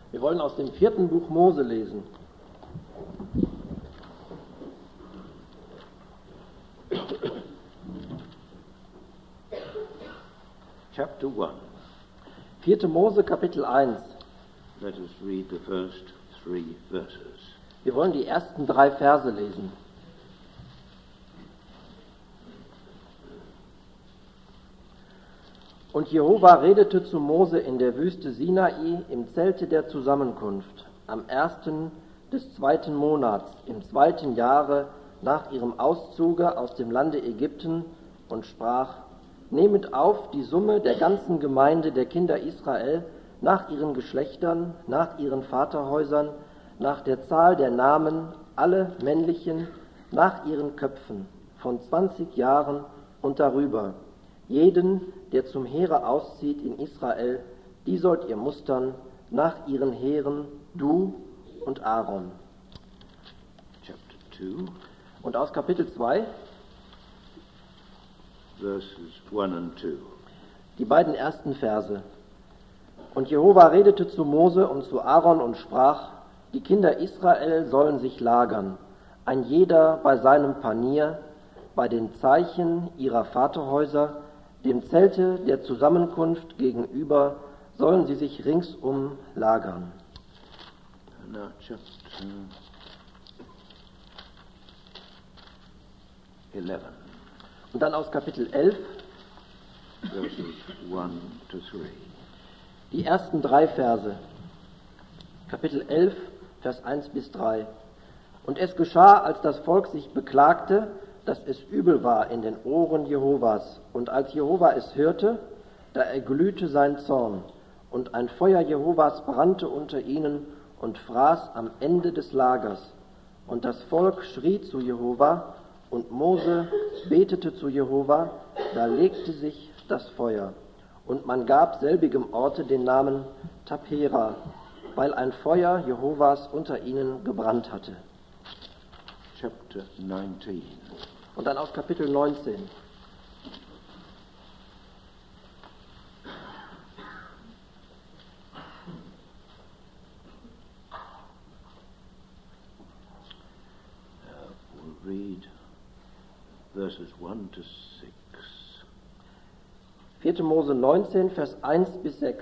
Wir wollen aus dem 4. Buch Mose lesen. Chapter 1. 4. Mose, Kapitel 1. Let us read the first 3 verses. Wir wollen die ersten 3 Verse lesen. Und Jehova redete zu Mose in der Wüste Sinai im Zelte der Zusammenkunft, am 1. des 2. Monats, im 2. Jahre nach ihrem Auszuge aus dem Lande Ägypten und sprach: Nehmet auf die Summe der ganzen Gemeinde der Kinder Israel nach ihren Geschlechtern, nach ihren Vaterhäusern, nach der Zahl der Namen, alle männlichen, nach ihren Köpfen, von 20 Jahren und darüber. Jeden, der zum Heere auszieht in Israel, die sollt ihr mustern nach ihren Heeren, du und Aaron. Chapter 2, Und aus Kapitel 2, verses 1 and 2. die beiden ersten Verse. Und Jehova redete zu Mose und zu Aaron und sprach: Die Kinder Israel sollen sich lagern, ein jeder bei seinem Panier, bei den Zeichen ihrer Vaterhäuser, dem Zelte der Zusammenkunft gegenüber, sollen sie sich ringsum lagern. And now chapter 11, Und dann aus Kapitel 11, verses 1 to 3. die ersten 3 Verse. Kapitel 11, Vers 1 bis 3. Und es geschah, als das Volk sich beklagte, dass es übel war in den Ohren Jehovas. Und als Jehova es hörte, da erglühte sein Zorn. Und ein Feuer Jehovas brannte unter ihnen und fraß am Ende des Lagers. Und das Volk schrie zu Jehova, und Mose betete zu Jehova, da legte sich das Feuer. Und man gab selbigem Orte den Namen Tapera, weil ein Feuer Jehovas unter ihnen gebrannt hatte. Chapter 19. Und dann aus Kapitel 19. We'll read verses 1 to 6. 4. Mose 19, Vers 1 bis 6.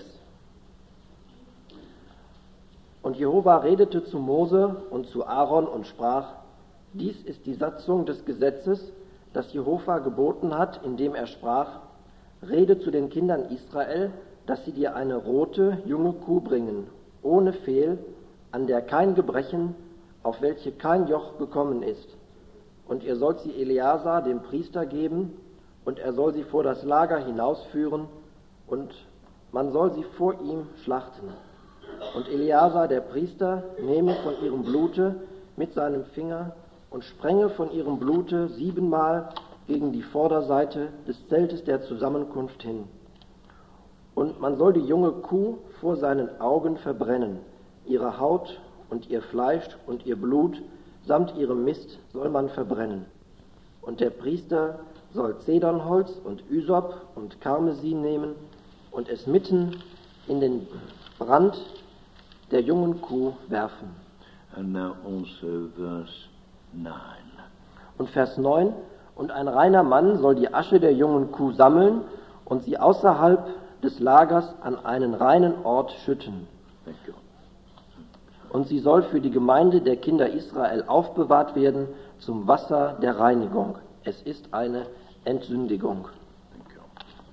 Und Jehova redete zu Mose und zu Aaron und sprach: Dies ist die Satzung des Gesetzes, das Jehova geboten hat, indem er sprach: Rede zu den Kindern Israel, dass sie dir eine rote, junge Kuh bringen, ohne Fehl, an der kein Gebrechen, auf welche kein Joch gekommen ist. Und ihr sollt sie Eleazar, dem Priester, geben, und er soll sie vor das Lager hinausführen, und man soll sie vor ihm schlachten. Und Eleazar, der Priester, nehme von ihrem Blute mit seinem Finger und sprenge von ihrem Blute 7-mal gegen die Vorderseite des Zeltes der Zusammenkunft hin. Und man soll die junge Kuh vor seinen Augen verbrennen, ihre Haut und ihr Fleisch und ihr Blut samt ihrem Mist soll man verbrennen. Und der Priester soll Zedernholz und Ysop und Karmesin nehmen und es mitten in den Brand der jungen Kuh werfen. And now also verse 9. Und Vers 9: Und ein reiner Mann soll die Asche der jungen Kuh sammeln und sie außerhalb des Lagers an einen reinen Ort schütten. Thank you. Und sie soll für die Gemeinde der Kinder Israel aufbewahrt werden zum Wasser der Reinigung. Es ist eine Entsündigung. Thank you.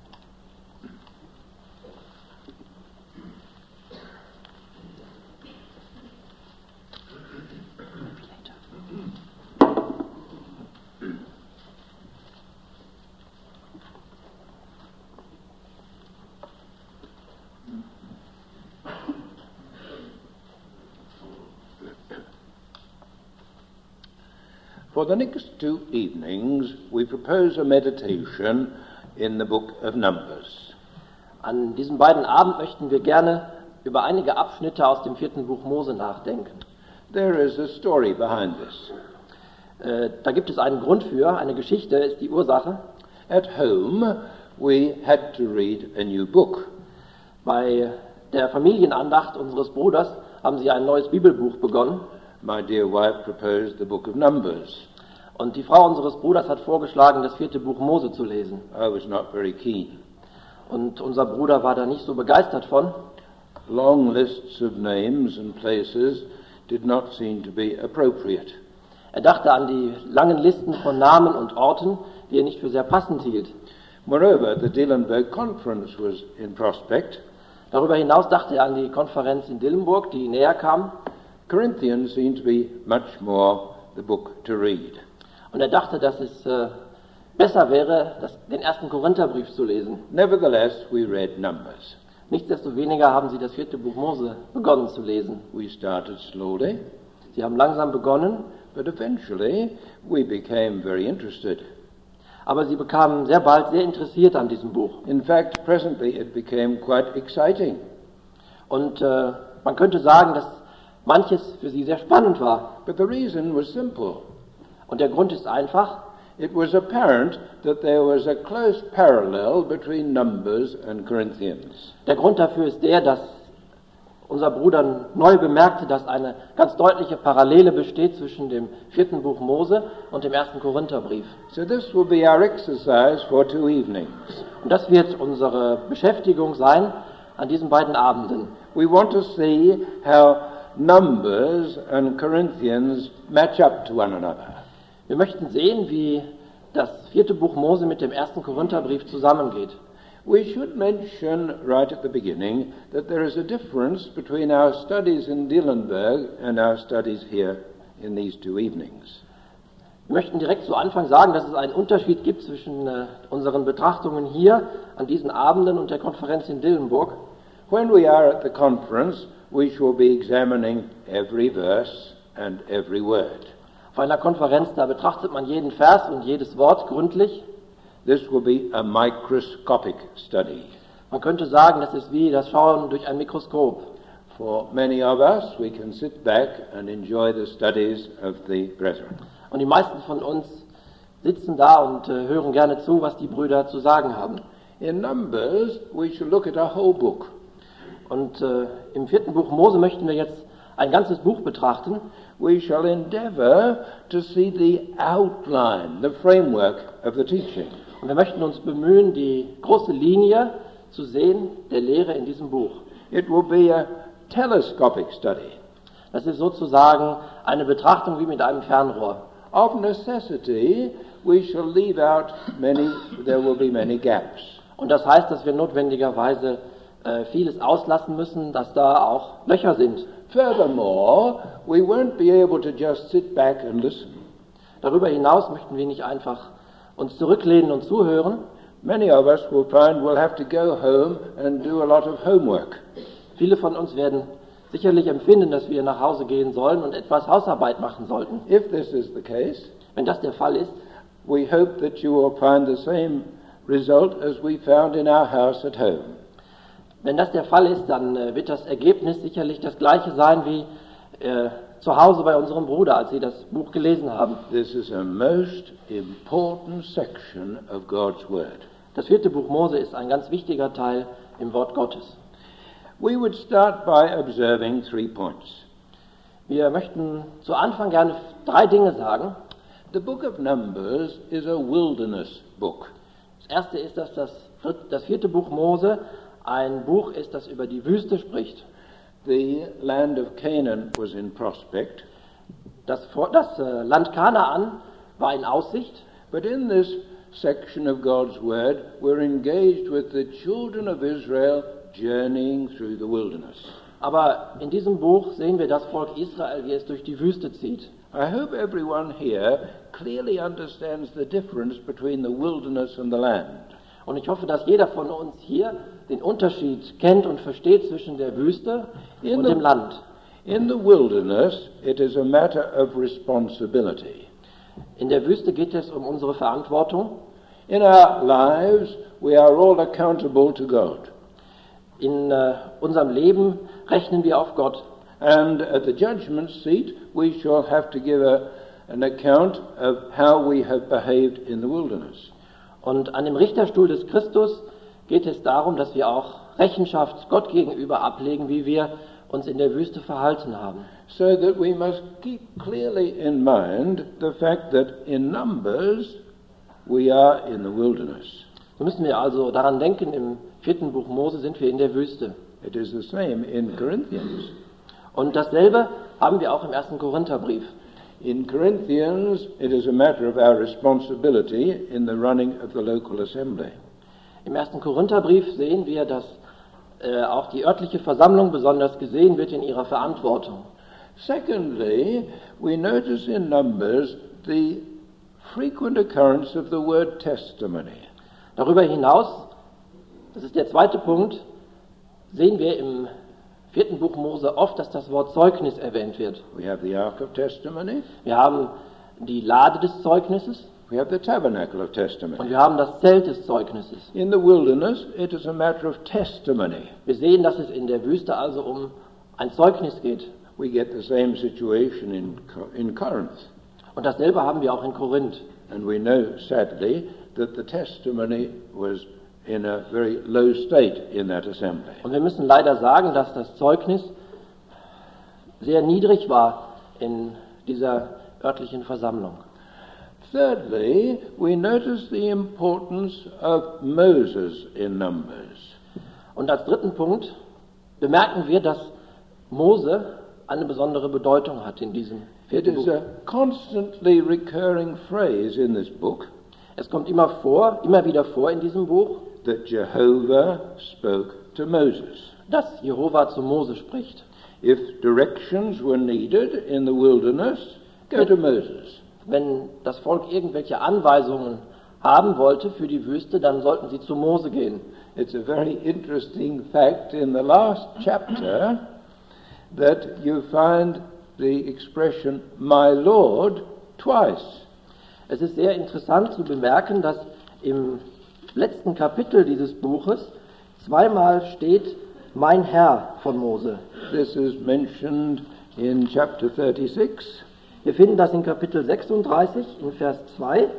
For the next 2 evenings, we propose a meditation in the book of Numbers. An diesen beiden Abend möchten wir gerne über einige Abschnitte aus dem 4. Buch Mose nachdenken. There is a story behind this. Da gibt es einen Grund für, eine Geschichte ist die Ursache. At home, we had to read a new book. der Familienandacht unseres Bruders haben sie ein neues Bibelbuch begonnen. My dear wife proposed the book of Numbers. Und die Frau unseres Bruders hat vorgeschlagen, das 4. Buch Mose zu lesen. I was not very keen. Und unser Bruder war da nicht so begeistert von. Long lists of names and places did not seem to be appropriate. Er dachte an die langen Listen von Namen und Orten, die er nicht für sehr passend hielt. Moreover, the Dillenburg Conference was in prospect. Darüber hinaus dachte er an die Konferenz in Dillenburg, die näher kam. Corinthians seemed to be much more the book to read. Und er dachte, dass es besser wäre, den 1. Korintherbrief zu lesen. Nevertheless, we read Numbers. Nichtsdestoweniger haben sie das 4. Buch Mose begonnen zu lesen. We started slowly, Sie haben langsam begonnen, but eventually we became very interested. aber sie bekamen sehr bald sehr interessiert an diesem Buch. In fact, presently it became quite exciting. Und man könnte sagen, dass manches für sie sehr spannend war. But the reason was simple. Und der Grund ist einfach: It was apparent that there was a close parallel between Numbers and Corinthians. Der Grund dafür ist der, dass unser Bruder neu bemerkte, dass eine ganz deutliche Parallele besteht zwischen dem 4. Buch Mose und dem 1. Korintherbrief. So this will be our exercise for 2 evenings. Und das wird unsere Beschäftigung sein an diesen beiden Abenden. We want to see how Numbers and Corinthians match up to one another. Wir möchten sehen, wie das 4. Buch Mose mit dem 1. Korintherbrief zusammengeht. We should mention right at the beginning that there is a difference between our studies in Dillenburg and our studies here in these 2 evenings. Wir möchten direkt zu Anfang sagen, dass es einen Unterschied gibt zwischen unseren Betrachtungen hier an diesen Abenden und der Konferenz in Dillenburg. When we are at the conference, we shall be examining every verse and every word. Auf einer Konferenz, da betrachtet man jeden Vers und jedes Wort gründlich. This will be a microscopic study. Man könnte sagen, das ist wie das Schauen durch ein Mikroskop. For many of us, we can sit back and enjoy the studies of the brethren. Und die meisten von uns sitzen da und hören gerne zu, was die Brüder zu sagen haben. In Numbers, we shall look at a whole book. Und im 4. Buch Mose möchten wir jetzt ein ganzes Buch betrachten. We shall endeavor to see the outline, the framework of the teaching. Und wir möchten uns bemühen, die große Linie zu sehen der Lehre in diesem Buch. It will be a telescopic study. Das ist sozusagen eine Betrachtung wie mit einem Fernrohr. Of necessity, we shall leave out there will be many gaps. Und das heißt, dass wir notwendigerweise vieles auslassen müssen, dass da auch Löcher sind. Furthermore, we won't be able to just sit back and listen. Darüber hinaus möchten wir nicht einfach uns zurücklehnen und zuhören. Many of us will find we'll have to go home and do a lot of homework. Viele von uns werden sicherlich empfinden, dass wir nach Hause gehen sollen und etwas Hausarbeit machen sollten. If this is the case, Wenn das der Fall ist, we hope that you will find the same result as we found in our house at home. Wenn das der Fall ist, dann wird das Ergebnis sicherlich das gleiche sein wie zu Hause bei unserem Bruder, als sie das Buch gelesen haben. This is a most important section of God's Word. Das 4. Buch Mose ist ein ganz wichtiger Teil im Wort Gottes. We would start by observing 3 points. Wir möchten zu Anfang gerne 3 Dinge sagen. The book of Numbers is a wilderness book. Das erste ist, dass das 4. Buch Mose ein Buch ist, das über die Wüste spricht. The land of Canaan was in prospect. Das Land Kanaan war in Aussicht. But in this section of God's Word, we're engaged with the children of Israel journeying through the wilderness. Aber in diesem Buch sehen wir das Volk Israel, wie es durch die Wüste zieht. I hope everyone here clearly understands the difference between the wilderness and the land. Und ich hoffe, dass jeder von uns hier den Unterschied kennt und versteht zwischen der Wüste und dem Land. In the wilderness, it is a matter of responsibility. In der Wüste geht es um unsere Verantwortung. In our lives, we are all accountable to God. In unserem Leben rechnen wir auf Gott. And at the judgment seat, we shall have to give an account of how we have behaved in the wilderness. Und an dem Richterstuhl des Christus geht es darum, dass wir auch Rechenschaft Gott gegenüber ablegen, wie wir uns in der Wüste verhalten haben. So that we must keep clearly in mind the fact that in Numbers we are in the wilderness. So müssen wir also daran denken, im 4. Buch Mose sind wir in der Wüste. It is the same in Corinthians. Und dasselbe haben wir auch im 1. Korintherbrief. In Corinthians, it is a matter of our responsibility in the running of the local assembly. Im 1. Korintherbrief sehen wir, dass auch die örtliche Versammlung besonders gesehen wird in ihrer Verantwortung. Secondly, we notice in Numbers the frequent occurrence of the word testimony. Darüber hinaus, das ist der zweite Punkt, sehen wir im 4. Buch Mose oft, dass das Wort Zeugnis erwähnt wird. We have the Ark of Testimony, Wir haben die Lade des Zeugnisses we have the Tabernacle of und Testimony. wir haben das Zelt des Zeugnisses. In the wilderness, it is a matter of testimony. Wir sehen, dass es in der Wüste also um ein Zeugnis geht. We get the same situation in Corinth. Und dasselbe haben wir auch in Korinth. And we know, sadly, that the testimony was in a very low state in that assembly. Und wir müssen leider sagen, dass das Zeugnis sehr niedrig war in dieser örtlichen Versammlung. Thirdly, we notice the importance of Moses in Numbers. Und als dritten Punkt bemerken wir, dass Mose eine besondere Bedeutung hat in diesem It 4. is Buch. a constantly recurring phrase in this book Es kommt immer wieder vor in diesem Buch, that Jehovah spoke to Moses. dass Jehova zu Mose spricht. If directions were needed in the wilderness, go to Moses. Wenn das Volk irgendwelche Anweisungen haben wollte für die Wüste, dann sollten sie zu Mose gehen. It's a very interesting fact in the last chapter that you find the expression, my Lord, twice. Es ist sehr interessant zu bemerken, dass im letzten Kapitel dieses Buches zweimal steht, mein Herr von Mose. This is mentioned in chapter 36. Wir finden das in Kapitel 36 in Vers 2, Shall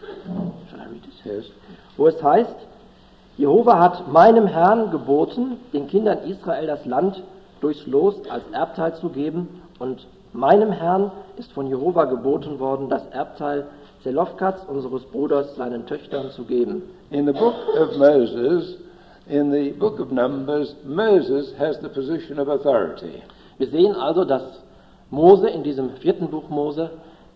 I read it? Yes. wo es heißt, Jehova hat meinem Herrn geboten, den Kindern Israel das Land durchs Los als Erbteil zu geben, und meinem Herrn ist von Jehova geboten worden, das Erbteil Zelofkats, unseres Bruders, seinen Töchtern zu geben. In the book of Moses, in the book of Numbers, Moses has the position of authority. Wir sehen also, dass Mose in diesem 4. Buch Mose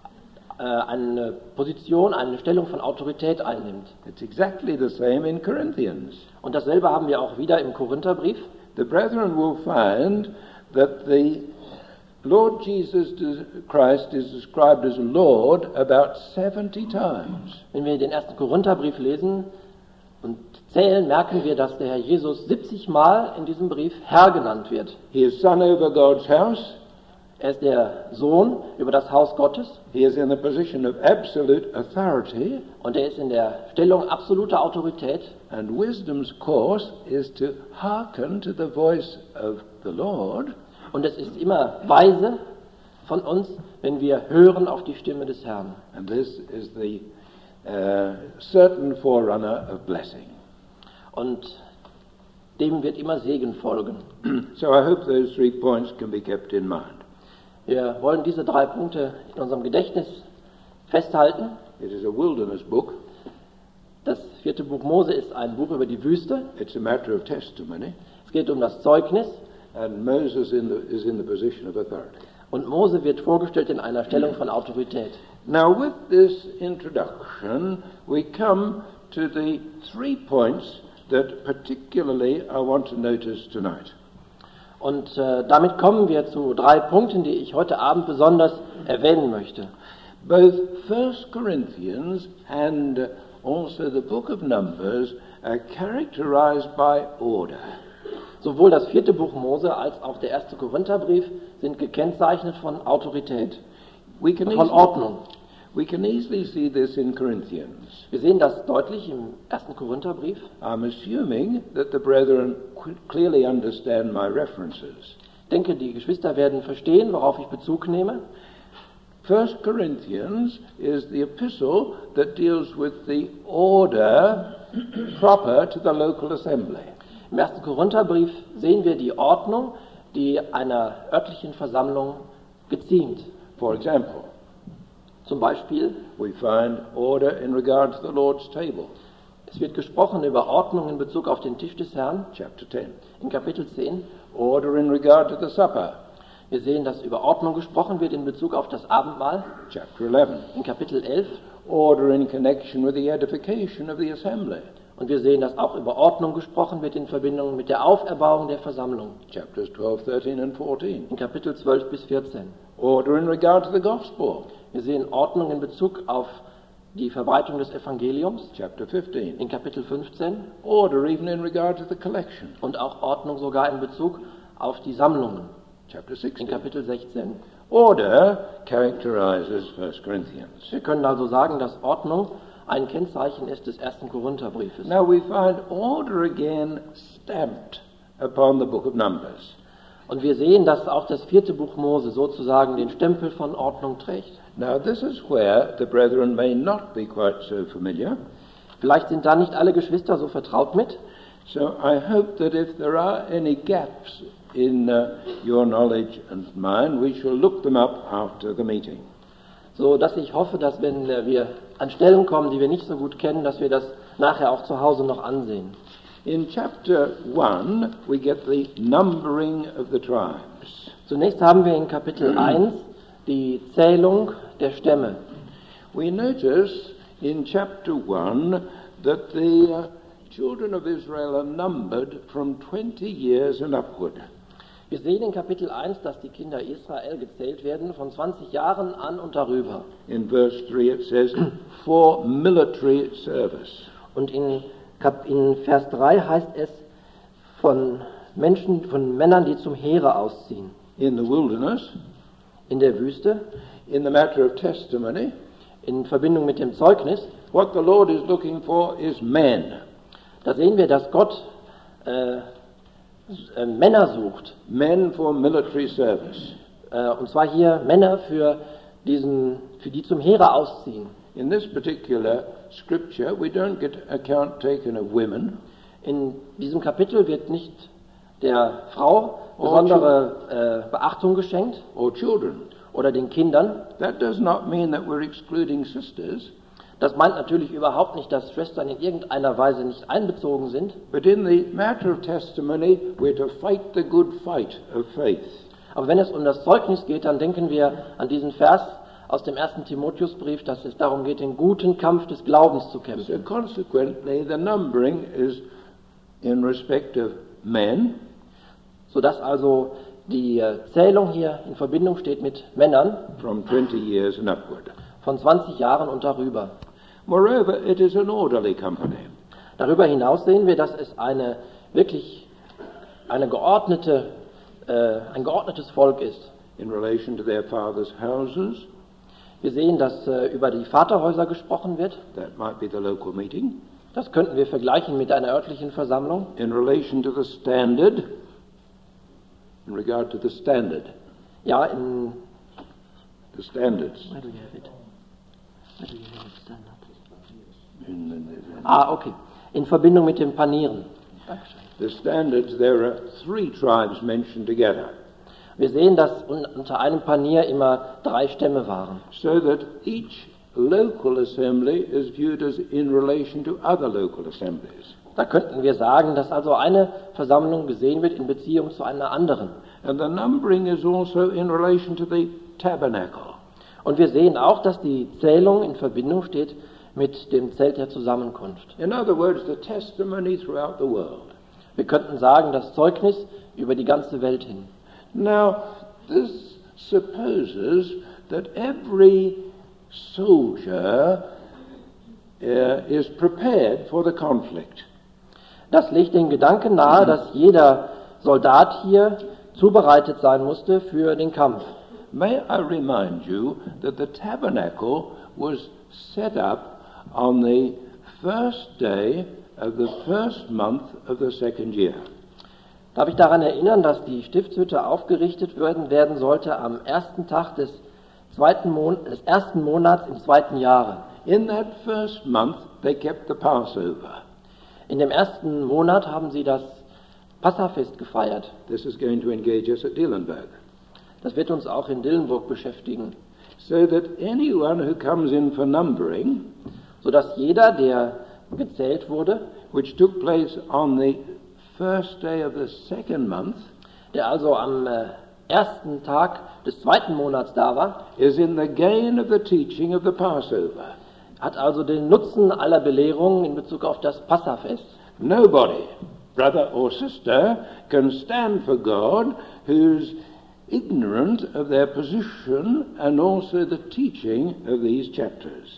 eine Position, eine Stellung von Autorität einnimmt. It's exactly the same in Corinthians. Und dasselbe haben wir auch wieder im Korintherbrief. The brethren will find that the Lord Jesus Christ is described as Lord about 70 times. Wenn wir den 1. Korintherbrief lesen und zählen, merken wir, dass der Herr Jesus 70 Mal in diesem Brief Herr genannt wird. He is son over God's house. Er ist der Sohn über das Haus Gottes He is in a position of absolute authority. und er ist in der Stellung absoluter Autorität. And wisdom's course is to hearken to the voice of the Lord. Und es ist immer weise von uns, wenn wir hören auf die Stimme des Herrn. And this is the certain forerunner of blessing. Und dem wird immer Segen folgen. So I hope those 3 points can be kept in mind. Wir wollen diese 3 Punkte in unserem Gedächtnis festhalten. It is a wilderness book. Das 4. Buch Mose ist ein Buch über die Wüste. It's a matter of testimony. Es geht um das Zeugnis. And Moses is in the position of authority. Und Mose wird vorgestellt in einer Stellung von Autorität. Now with this introduction, we come to the 3 points that particularly I want to notice tonight. Und damit kommen wir zu 3 Punkten, die ich heute Abend besonders erwähnen möchte. Both 1 Corinthians and also the book of Numbers are characterized by order. Sowohl das 4. Buch Mose als auch der 1. Korintherbrief sind gekennzeichnet von Autorität, von Ordnung. We can easily see this in Corinthians. Wir sehen das deutlich im 1. Korintherbrief. I'm assuming that the brethren clearly understand my references. Ich denke, die Geschwister werden verstehen, worauf ich Bezug nehme. 1 Corinthians is the epistle that deals with the order proper to the local assembly. Im 1. Korintherbrief sehen wir die Ordnung, die einer örtlichen Versammlung geziemt. For example, Zum Beispiel, we find order in regard to the Lord's table, es wird gesprochen über Ordnung in Bezug auf den Tisch des Herrn chapter 10. in Kapitel 10. Order in regard to the supper, Wir sehen, dass über Ordnung gesprochen wird in Bezug auf das Abendmahl chapter 11. in Kapitel 11. Order in connection with the edification of the assembly, Und wir sehen, dass auch über Ordnung gesprochen wird in Verbindung mit der Auferbauung der Versammlung chapters 12, 13, and 14. in Kapitel 12 bis 14. Order in regard to the gospel, Wir sehen Ordnung in Bezug auf die Verbreitung des Evangeliums chapter 15. in Kapitel 15 Order even in regard to the collection, und auch Ordnung sogar in Bezug auf die Sammlungen chapter in 16. Kapitel 16. Order characterizes 1 Corinthians. Wir können also sagen, dass Ordnung ein Kennzeichen ist des 1. Korintherbriefes. Now we find order again stamped upon the book of Numbers. Und wir sehen, dass auch das 4. Buch Mose sozusagen den Stempel von Ordnung trägt. Now this is where the brethren may not be quite so familiar. Vielleicht sind da nicht alle Geschwister so vertraut mit. So I hope that if there are any gaps in your knowledge and mine, we shall look them up after the meeting. So dass ich hoffe, dass wenn wir an Stellen kommen, die wir nicht so gut kennen, dass wir das nachher auch zu Hause noch ansehen. In chapter 1, we get the numbering of the tribes. Zunächst haben wir in Kapitel 1 die Zählung der Stämme. We notice in chapter 1 that the children of Israel are numbered from 20 years and upward. Wir sehen in Kapitel 1, dass die Kinder Israel gezählt werden von 20 Jahren an und darüber. In verse 3 it says, for military service. Und in Vers 3 heißt es von Männern, die zum Heere ausziehen. In the wilderness, In der Wüste, in the matter of testimony, in Verbindung mit dem Zeugnis, what the Lord is looking for is men. da sehen wir, dass Gott Männer sucht. Men for military service. Und zwar hier Männer für die zum Heere ausziehen. In this particular scripture, we don't get account taken of women. In diesem Kapitel wird nicht der Frau besondere Beachtung geschenkt Or children. oder den Kindern. That does not mean that we're excluding sisters, Das meint natürlich überhaupt nicht, dass Schwestern in irgendeiner Weise nicht einbezogen sind. but in the matter of testimony, we're to fight the good fight of faith. Aber wenn es um das Zeugnis geht, dann denken wir an diesen Vers aus dem 1. Timotheusbrief, dass es darum geht, den guten Kampf des Glaubens zu So kämpfen. consequently, the numbering is in respect of men, Sodass also die Zählung hier in Verbindung steht mit Männern from 20 years and upward. von 20 Jahren und darüber. Moreover, it is an orderly company. Darüber hinaus sehen wir, dass es ein geordnetes Volk ist. In relation to their fathers' houses, Wir sehen, dass über die Vaterhäuser gesprochen wird. that might be the local meeting. Das könnten wir vergleichen mit einer örtlichen Versammlung. In relation to the standard, in regard to the standard, Ja, the standards. Okay. In Verbindung mit dem Panieren. The standards, there are 3 tribes mentioned together, Wir sehen, dass unter einem Panier immer 3 Stämme waren. so that each local assembly is viewed as in relation to other local assemblies. Da könnten wir sagen, dass also eine Versammlung gesehen wird in Beziehung zu einer anderen. And the numbering is also in relation to the tabernacle. Und wir sehen auch, dass die Zählung in Verbindung steht mit dem Zelt der Zusammenkunft. In other words, the testimony throughout the world. Wir könnten sagen, das Zeugnis über die ganze Welt hin. Now, this supposes that every soldier is prepared for the conflict. Das legt den Gedanken nahe, dass jeder Soldat hier zubereitet sein musste für den Kampf. May I remind you that the tabernacle was set up on the first day of the first month of the second year. Darf ich daran erinnern, dass die Stiftshütte aufgerichtet werden sollte am ersten Tag des ersten Monats im 2. Jahre. In that first month, they kept the Passover. In dem ersten Monat haben sie das Passafest gefeiert. This is going to engage us at Dillenburg. Das wird uns auch in Dillenburg beschäftigen. So that anyone who comes in for numbering, Sodass jeder, der gezählt wurde, which took place on the first day of the second month, der also am ersten Tag des zweiten Monats da war, is in the gain of the teaching of the Passover. hat also den Nutzen aller Belehrungen in Bezug auf das Passafest. Nobody, brother or sister, can stand for God who's ignorant of their position and also the teaching of these chapters.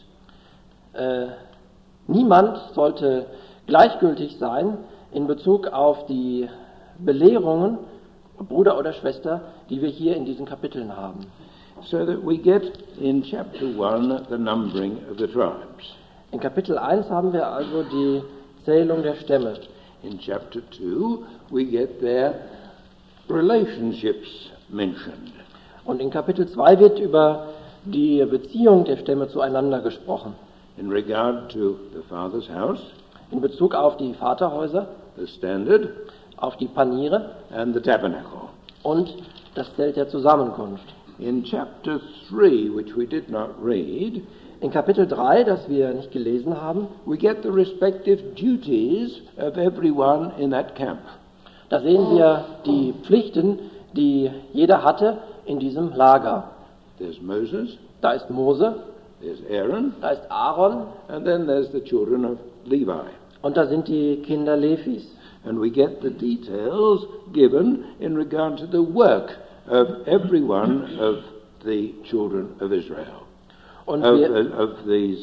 Niemand sollte gleichgültig sein in Bezug auf die Belehrungen, Bruder oder Schwester, die wir hier in diesen Kapiteln haben. So that we get in chapter 1 the numbering of the tribes. In Kapitel 1 haben wir also die Zählung der Stämme. In chapter 2 we get their relationships mentioned. Und in Kapitel 2 wird über die Beziehung der Stämme zueinander gesprochen. In regard to the Father's house, In Bezug auf die Vaterhäuser, the standard, auf die Paniere and the tabernacle. und das Zelt der Zusammenkunft. In chapter 3, which we did not read, In Kapitel 3, das wir nicht gelesen haben, we get the respective duties of everyone in that camp. da sehen wir die Pflichten, die jeder hatte in diesem Lager. There's Moses, Da ist Mose, there's Aaron, da ist Aaron and then there's the children of Levi. und da sind die Kinder Levis. And we get the details given in regard to the work of every one of the children of Israel, Und of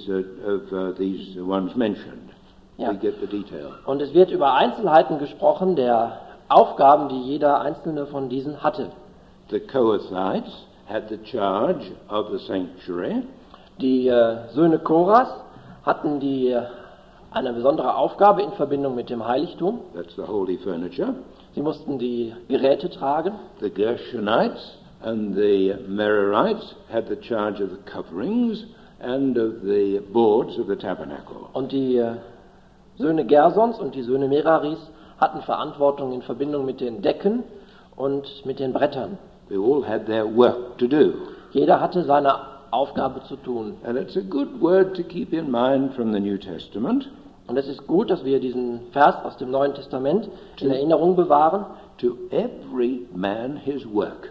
these ones mentioned. Ja. We get the detail. Und es wird über Einzelheiten gesprochen, der Aufgaben, die jeder einzelne von diesen hatte. The Kohathites had the charge of the sanctuary. Die Söhne Koras hatten eine besondere Aufgabe in Verbindung mit dem Heiligtum. That's the holy furniture. Sie mussten die Geräte tragen. The Gershonites and the Merarites had the charge of the coverings and of the boards of the tabernacle. Und die Söhne Gersons und die Söhne Meraris hatten Verantwortung in Verbindung mit den Decken und mit den Brettern. They all had their work to do. Jeder hatte seine Aufgabe zu tun. And it's a good word to keep in mind from the New Testament. Und es ist gut, dass wir diesen Vers aus dem Neuen Testament in Erinnerung bewahren. To every man his work.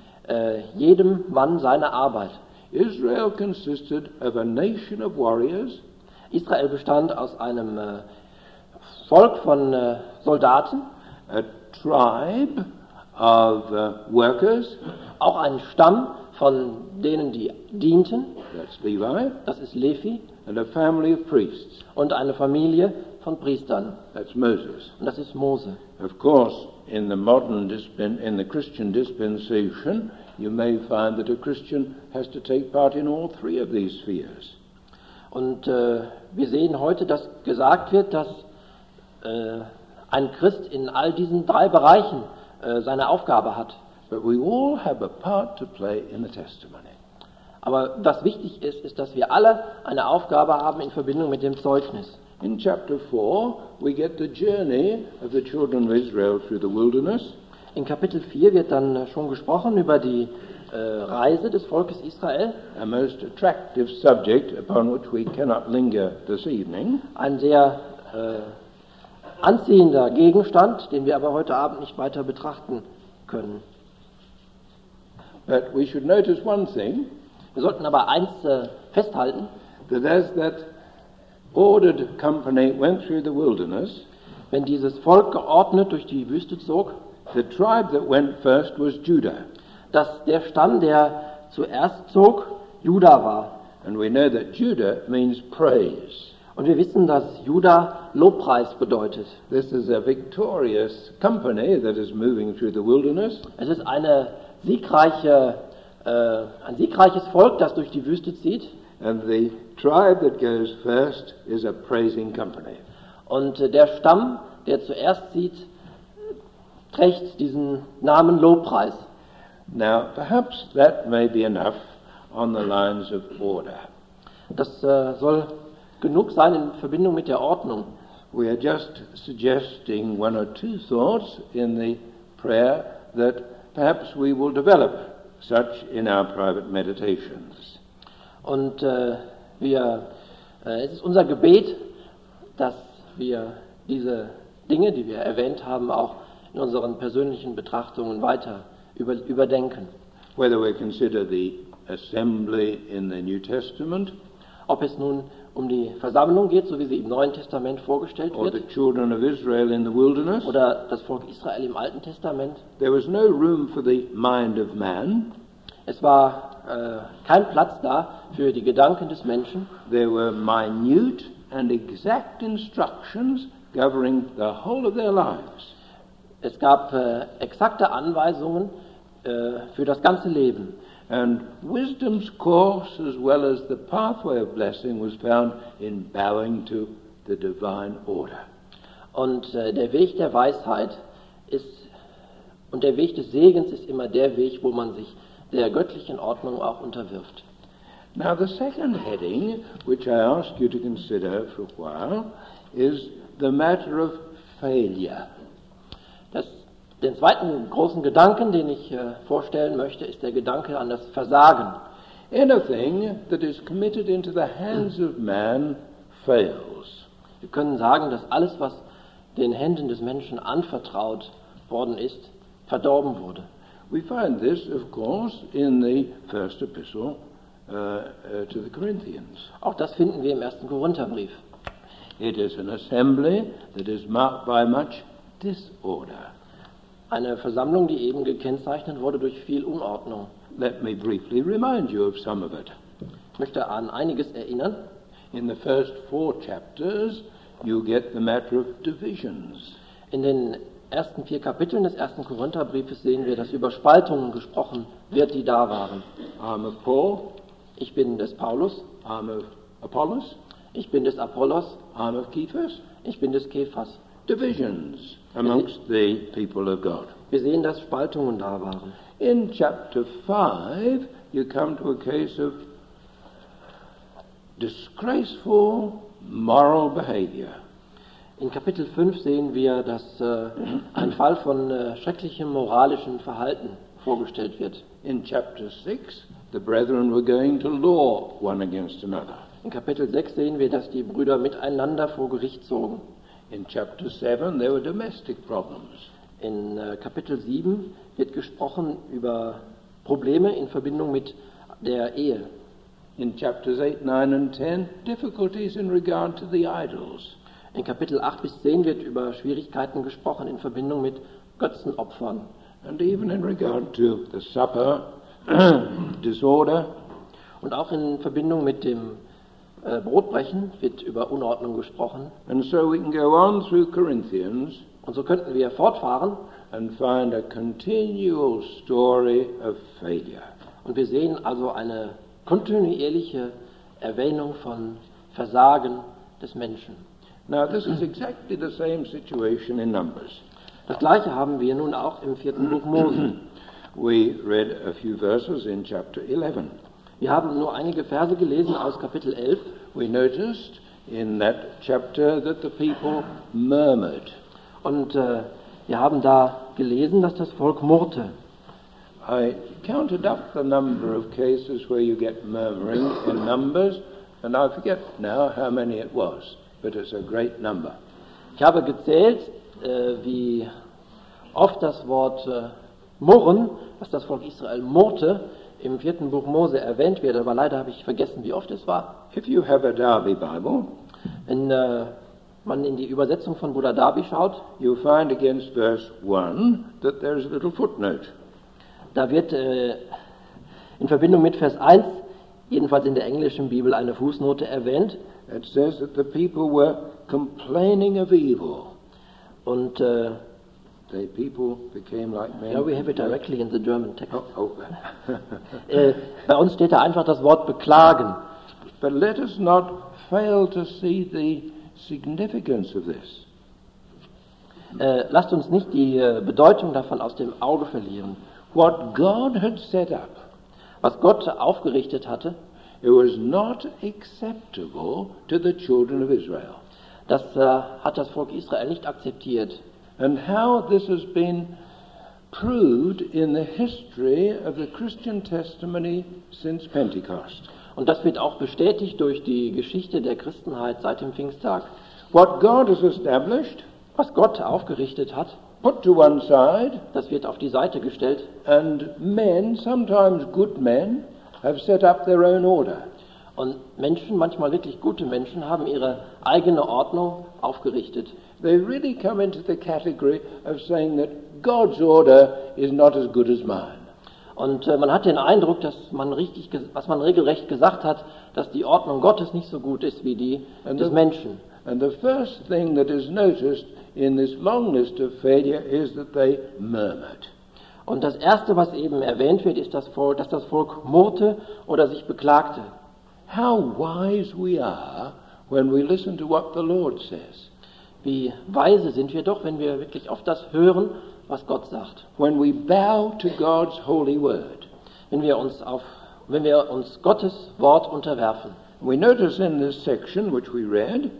Jedem Mann seine Arbeit. Israel consisted of a nation of warriors. Israel bestand aus einem Volk von Soldaten, A tribe of workers. auch ein Stamm von denen, die dienten, That's Levi. das ist Levi, And a family of priests. und eine Familie von Priestern, That's Moses. und das ist Mose. Of course, in the Christian dispensation, you may find that a Christian has to take part in all three of these spheres. Und wir sehen heute, dass gesagt wird, dass ein Christ in all diesen drei Bereichen seine Aufgabe hat. But we all have a part to play in the testimony. Aber was wichtig ist, ist, dass wir alle eine Aufgabe haben in Verbindung mit dem Zeugnis. In chapter 4, we get the journey of the children of Israel through the wilderness. In Kapitel 4 wird dann schon gesprochen über die Reise des Volkes Israel. A most attractive subject upon which we cannot linger this evening. Ein sehr anziehender Gegenstand, den wir aber heute Abend nicht weiter betrachten können. But we should notice one thing, Wir sollten aber eins festhalten, that as that ordered company went through the wilderness, wenn dieses Volk geordnet durch die Wüste zog, the tribe that went first was Judah. dass der Stamm, der zuerst zog, Juda war. And we know that Judah means praise. Und wir wissen, dass Juda Lobpreis bedeutet. This is a victorious company that is moving through the wilderness. Es ist ein siegreiches Volk, das durch die Wüste zieht. And the tribe that goes first is a praising company. Und der Stamm, der zuerst zieht, trägt diesen Namen Lobpreis. Now, perhaps that may be enough on the lines of order. Das soll genug sein in Verbindung mit der Ordnung. We are just suggesting one or two thoughts in the prayer that perhaps we will develop such in our private meditations. Und es ist unser Gebet, dass wir diese Dinge, die wir erwähnt haben, auch in unseren persönlichen Betrachtungen weiter überdenken. Whether we consider the assembly in the New Testament, ob es nun um die Versammlung geht, so wie sie im Neuen Testament vorgestellt or the wird, children of Israel in the wilderness, oder das Volk Israel im Alten Testament. there was no room for the mind of man. Es war kein Platz da für die Gedanken des Menschen. There were minute and exact instructions governing the whole of their lives. Es gab exakte Anweisungen für das ganze Leben. And wisdom's course, as well as the pathway of blessing, was found in bowing to the divine order. Und der Weg der Weisheit und der Weg des Segens ist immer der Weg, wo man sich der göttlichen Ordnung auch unterwirft. Now the second heading, which I ask you to consider for a while, is the matter of failure. Den zweiten großen Gedanken, den ich vorstellen möchte, ist der Gedanke an das Versagen. Anything that is committed into the hands of man fails. Wir können sagen, dass alles, was den Händen des Menschen anvertraut worden ist, verdorben wurde. We find this, of course, in the first epistle to the Corinthians. Auch das finden wir im 1. Korintherbrief. It is an assembly that is marked by much disorder. Eine Versammlung, die eben gekennzeichnet wurde durch viel Unordnung. Let me briefly remind you of some of it. Ich möchte an einiges erinnern. In the first 4 chapters, you get the matter of divisions. In den ersten 4 Kapiteln des 1. Korintherbriefes sehen wir, dass über Spaltungen gesprochen wird, die da waren. I'm of Paul. Ich bin des Paulus. I'm of Apollos. Ich bin des Apollos. I'm of Cephas. Ich bin des Kephas. Divisions amongst the people of God. Wir sehen, dass Spaltungen da waren. In chapter 5, you come to a case of disgraceful moral behavior. In Kapitel 5 sehen wir, dass ein Fall von schrecklichem moralischem Verhalten vorgestellt wird. In chapter 6, the brethren were going to law one against another. In Kapitel 6 sehen wir, dass die Brüder miteinander vor Gericht zogen. In chapter 7, there were domestic problems. In Kapitel 7 wird gesprochen über Probleme in Verbindung mit der Ehe. In chapters 8, 9 and 10, difficulties in regard to the idols. In Kapitel 8 bis 10 wird über Schwierigkeiten gesprochen in Verbindung mit Götzenopfern. And even in regard to the supper disorder. Und auch in Verbindung mit dem Brotbrechen wird über Unordnung gesprochen. And so we can go on through Corinthians. Und so könnten wir fortfahren. And find a continual story of failure. Und wir sehen also eine kontinuierliche Erwähnung von Versagen des Menschen. Now this is exactly the same situation in Numbers. Das Gleiche haben wir nun auch im 4. Buch Mose. We read a few verses in chapter 11. Wir haben nur einige Verse gelesen aus Kapitel 11. We noticed in that chapter that the people murmured. Und wir haben da gelesen, dass das Volk murrte. I counted up the number of cases where you get murmuring in Numbers, and I forget now how many it was, but it's a great number. Ich habe gezählt, wie oft das Wort murren, was das Volk Israel murrte, im 4. Buch Mose erwähnt wird, aber leider habe ich vergessen, wie oft es war. If you have a Darby Bible, wenn man in die Übersetzung von Bruder Darby schaut, you'll find against verse 1 that there's a little footnote. Da wird in Verbindung mit Vers 1, jedenfalls in der englischen Bibel, eine Fußnote erwähnt. It says that the people were complaining of evil. Und the people became like men. Yeah, we have it directly in the German text. Oh. Bei uns steht da einfach das Wort beklagen. But let us not fail to see the significance of this. Lasst uns nicht die Bedeutung davon aus dem Auge verlieren. What God had set up, was Gott aufgerichtet hatte, it was not acceptable to the children of Israel. Das hat das Volk Israel nicht akzeptiert. And how this has been proved in the history of the Christian testimony since Pentecost. Und das wird auch bestätigt durch die Geschichte der Christenheit seit dem Pfingsttag. What God has established, Was Gott aufgerichtet hat, put to one side, das wird auf die Seite gestellt. and men, sometimes good men, have set up their own order. Und Menschen, manchmal wirklich gute Menschen, haben ihre eigene Ordnung aufgerichtet. They really come into the category of saying that God's order is not as good as mine. Und man hat den Eindruck, dass man was man regelrecht gesagt hat, dass die Ordnung Gottes nicht so gut ist wie die des Menschen. And the first thing that is noticed in this long list of failure is that they murmured. Und das Erste, was eben erwähnt wird, ist, dass das Volk murrte oder sich beklagte. How wise we are when we listen to what the Lord says. Wie weise sind wir doch, wenn wir wirklich auf das hören, was Gott sagt. When we bow to God's holy word. Wenn wir uns Gottes Wort unterwerfen. We notice in this section which we read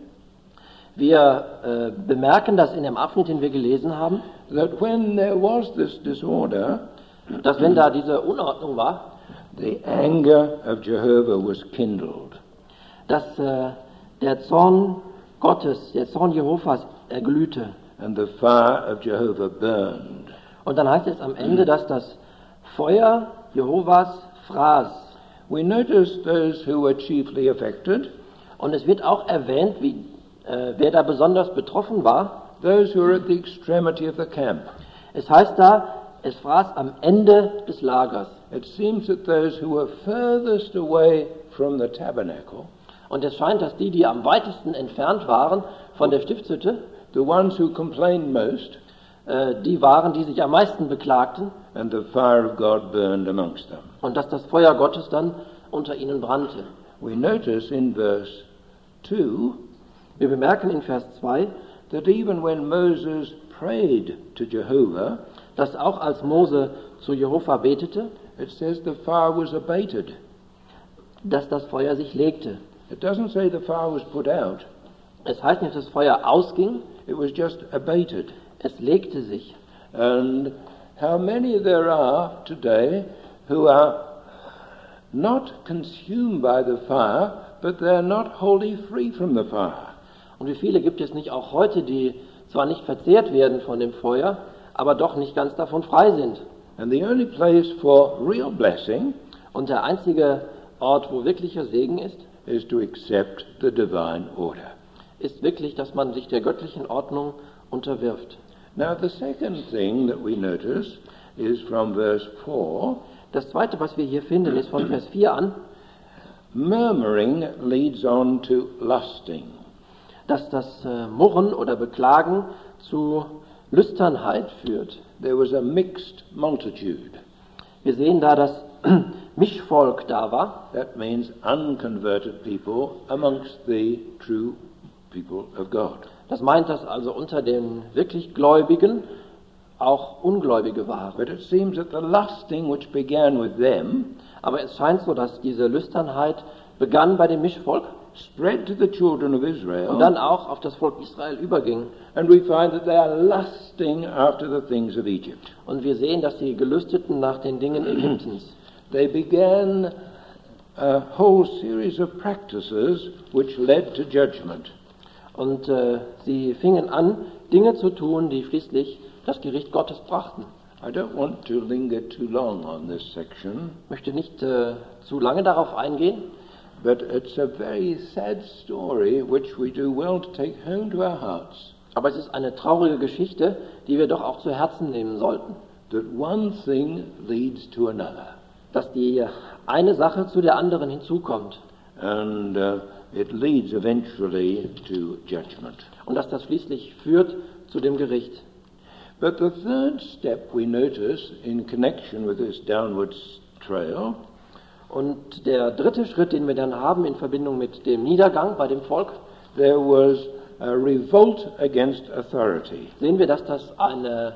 Wir bemerken das in dem Abschnitt, den wir gelesen haben, that when there was this disorder, dass wenn da diese Unordnung war, the anger of Jehovah was kindled. dass der Zorn Gottes, der Zorn Jehovas erglühte. And the fire of Jehovah burned. Und dann heißt es am Ende, dass das Feuer Jehovas fraß. We notice those who were chiefly affected, Und es wird auch erwähnt, wer da besonders betroffen war. those who were at the extremity of the camp. Es heißt da, es fraß am Ende des Lagers. It seems that those who were furthest away from the tabernacle, Und es scheint, dass die am weitesten entfernt waren von der Stiftshütte, the ones who complained most, die waren, die sich am meisten beklagten, and the fire of God burned amongst them. und dass das Feuer Gottes dann unter ihnen brannte. We notice in verse 2 Wir bemerken in Vers 2, that even when Moses prayed to Jehovah, dass auch als Mose zu Jehova betete, it says the fire was abated. dass das Feuer sich legte. It doesn't say the fire was put out, Es heißt nicht, dass das Feuer ausging, it was just abated. es legte sich. And how many there are today who are not consumed by the fire, but they're not wholly free from the fire. Und wie viele gibt es nicht auch heute, die zwar nicht verzehrt werden von dem Feuer, aber doch nicht ganz davon frei sind. And the only place for real blessing Und der einzige Ort, wo wirklicher Segen is to accept the divine order. ist wirklich, dass man sich der göttlichen Ordnung unterwirft. Now the second thing that we notice is from verse 4, Das Zweite, was wir hier finden, ist von Vers 4 an, murmuring leads on to lusting. dass das Murren oder Beklagen zu Lüsternheit führt. There was a mixed multitude. Wir sehen da, dass Mischvolk da war. That means unconverted people amongst the true people of God. Das meint, dass also unter den wirklich Gläubigen auch Ungläubige waren. But it seems that the lusting which began with them Aber es scheint so, dass diese Lüsternheit begann bei dem Mischvolk spread to the children of Israel, und dann auch auf das Volk Israel überging. and we find that they are lusting after the things of Egypt. Und wir sehen, dass sie gelüsteten nach den Dingen Ägyptens. They began a whole series of practices which led to judgment. Und sie fingen an, Dinge zu tun, die schließlich das Gericht Gottes brachten. I don't want to linger too long on this section, Ich möchte nicht zu lange darauf eingehen, but it's a very sad story which we do well to take home to our hearts. aber es ist eine traurige Geschichte, die wir doch auch zu Herzen nehmen sollten. That one thing leads to another. Dass die eine Sache zu der anderen hinzukommt And it leads eventually to judgment. und dass das schließlich führt zu dem Gericht. But the third step we notice in connection with this downward trail Und der dritte Schritt, den wir dann haben in Verbindung mit dem Niedergang bei dem Volk, there was a revolt against authority. sehen wir, dass das eine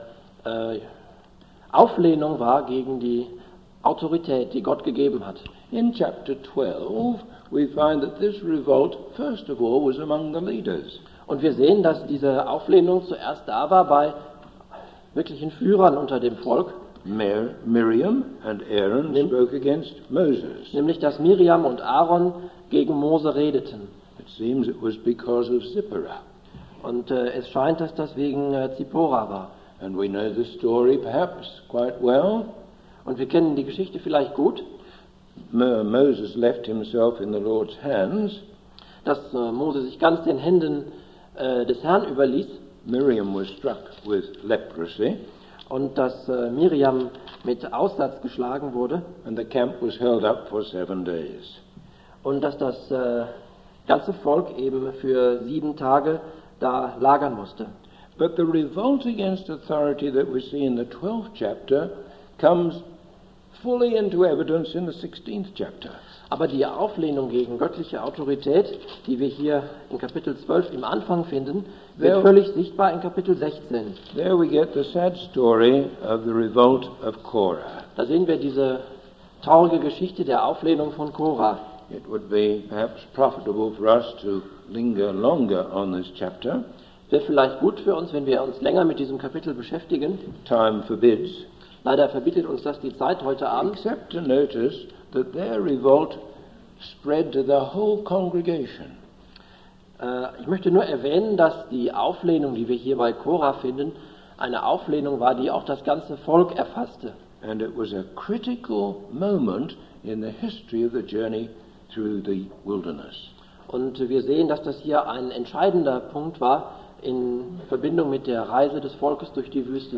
Auflehnung war gegen die Autorität, die Gott gegeben hat. In chapter 12, we find that this revolt, first of all, was among the leaders. Und wir sehen, dass diese Auflehnung zuerst da war bei wirklichen Führern unter dem Volk, Miriam and Aaron spoke against Moses. nämlich dass Miriam und Aaron gegen Mose redeten. It seems it was because of Zipporah. Und es scheint, dass das wegen Zippora war. And we know the story perhaps quite well. Und wir kennen die Geschichte vielleicht gut, Moses left himself in the Lord's hands. dass Mose sich ganz den Händen des Herrn überließ Miriam was struck with leprosy, und dass Miriam mit Aussatz geschlagen wurde and the camp was held up for 7 days. und dass das ganze Volk eben für 7 Tage da lagern musste. But the revolt against authority that we see in the 12th chapter comes fully into evidence in the 16th chapter. Aber die Auflehnung gegen göttliche Autorität, die wir hier in Kapitel 12 im Anfang finden, wird völlig sichtbar in Kapitel 16. There we get the sad story of the revolt of Korah. Da sehen wir diese traurige Geschichte der Auflehnung von Korah. It would be perhaps profitable for us to linger longer on this chapter. Wäre vielleicht gut für uns, wenn wir uns länger mit diesem Kapitel beschäftigen. Time forbids. Leider verbietet uns das die Zeit heute Abend. Except to notice that their revolt spread to the whole congregation. Ich möchte nur erwähnen, dass die Auflehnung, die wir hier bei Korah finden, eine Auflehnung war, die auch das ganze Volk erfasste. And it was a critical moment in the history of the journey through the wilderness. Und wir sehen, dass das hier ein entscheidender Punkt war in Verbindung mit der Reise des Volkes durch die Wüste.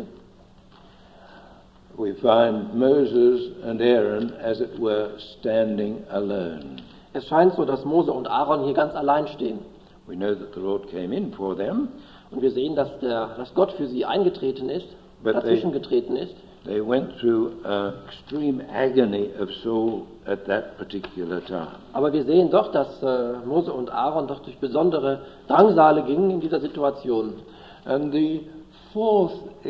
We find Moses and Aaron, as it were, standing alone. Es scheint so, dass Mose und Aaron hier ganz allein stehen. We know that the Lord came in for them, Und wir sehen, dass Gott für sie eingetreten ist, dazwischen getreten ist. they went through extreme agony of soul at that particular time. Aber wir sehen doch, dass Mose und Aaron doch durch besondere Drangsale gingen in dieser Situation. And the fourth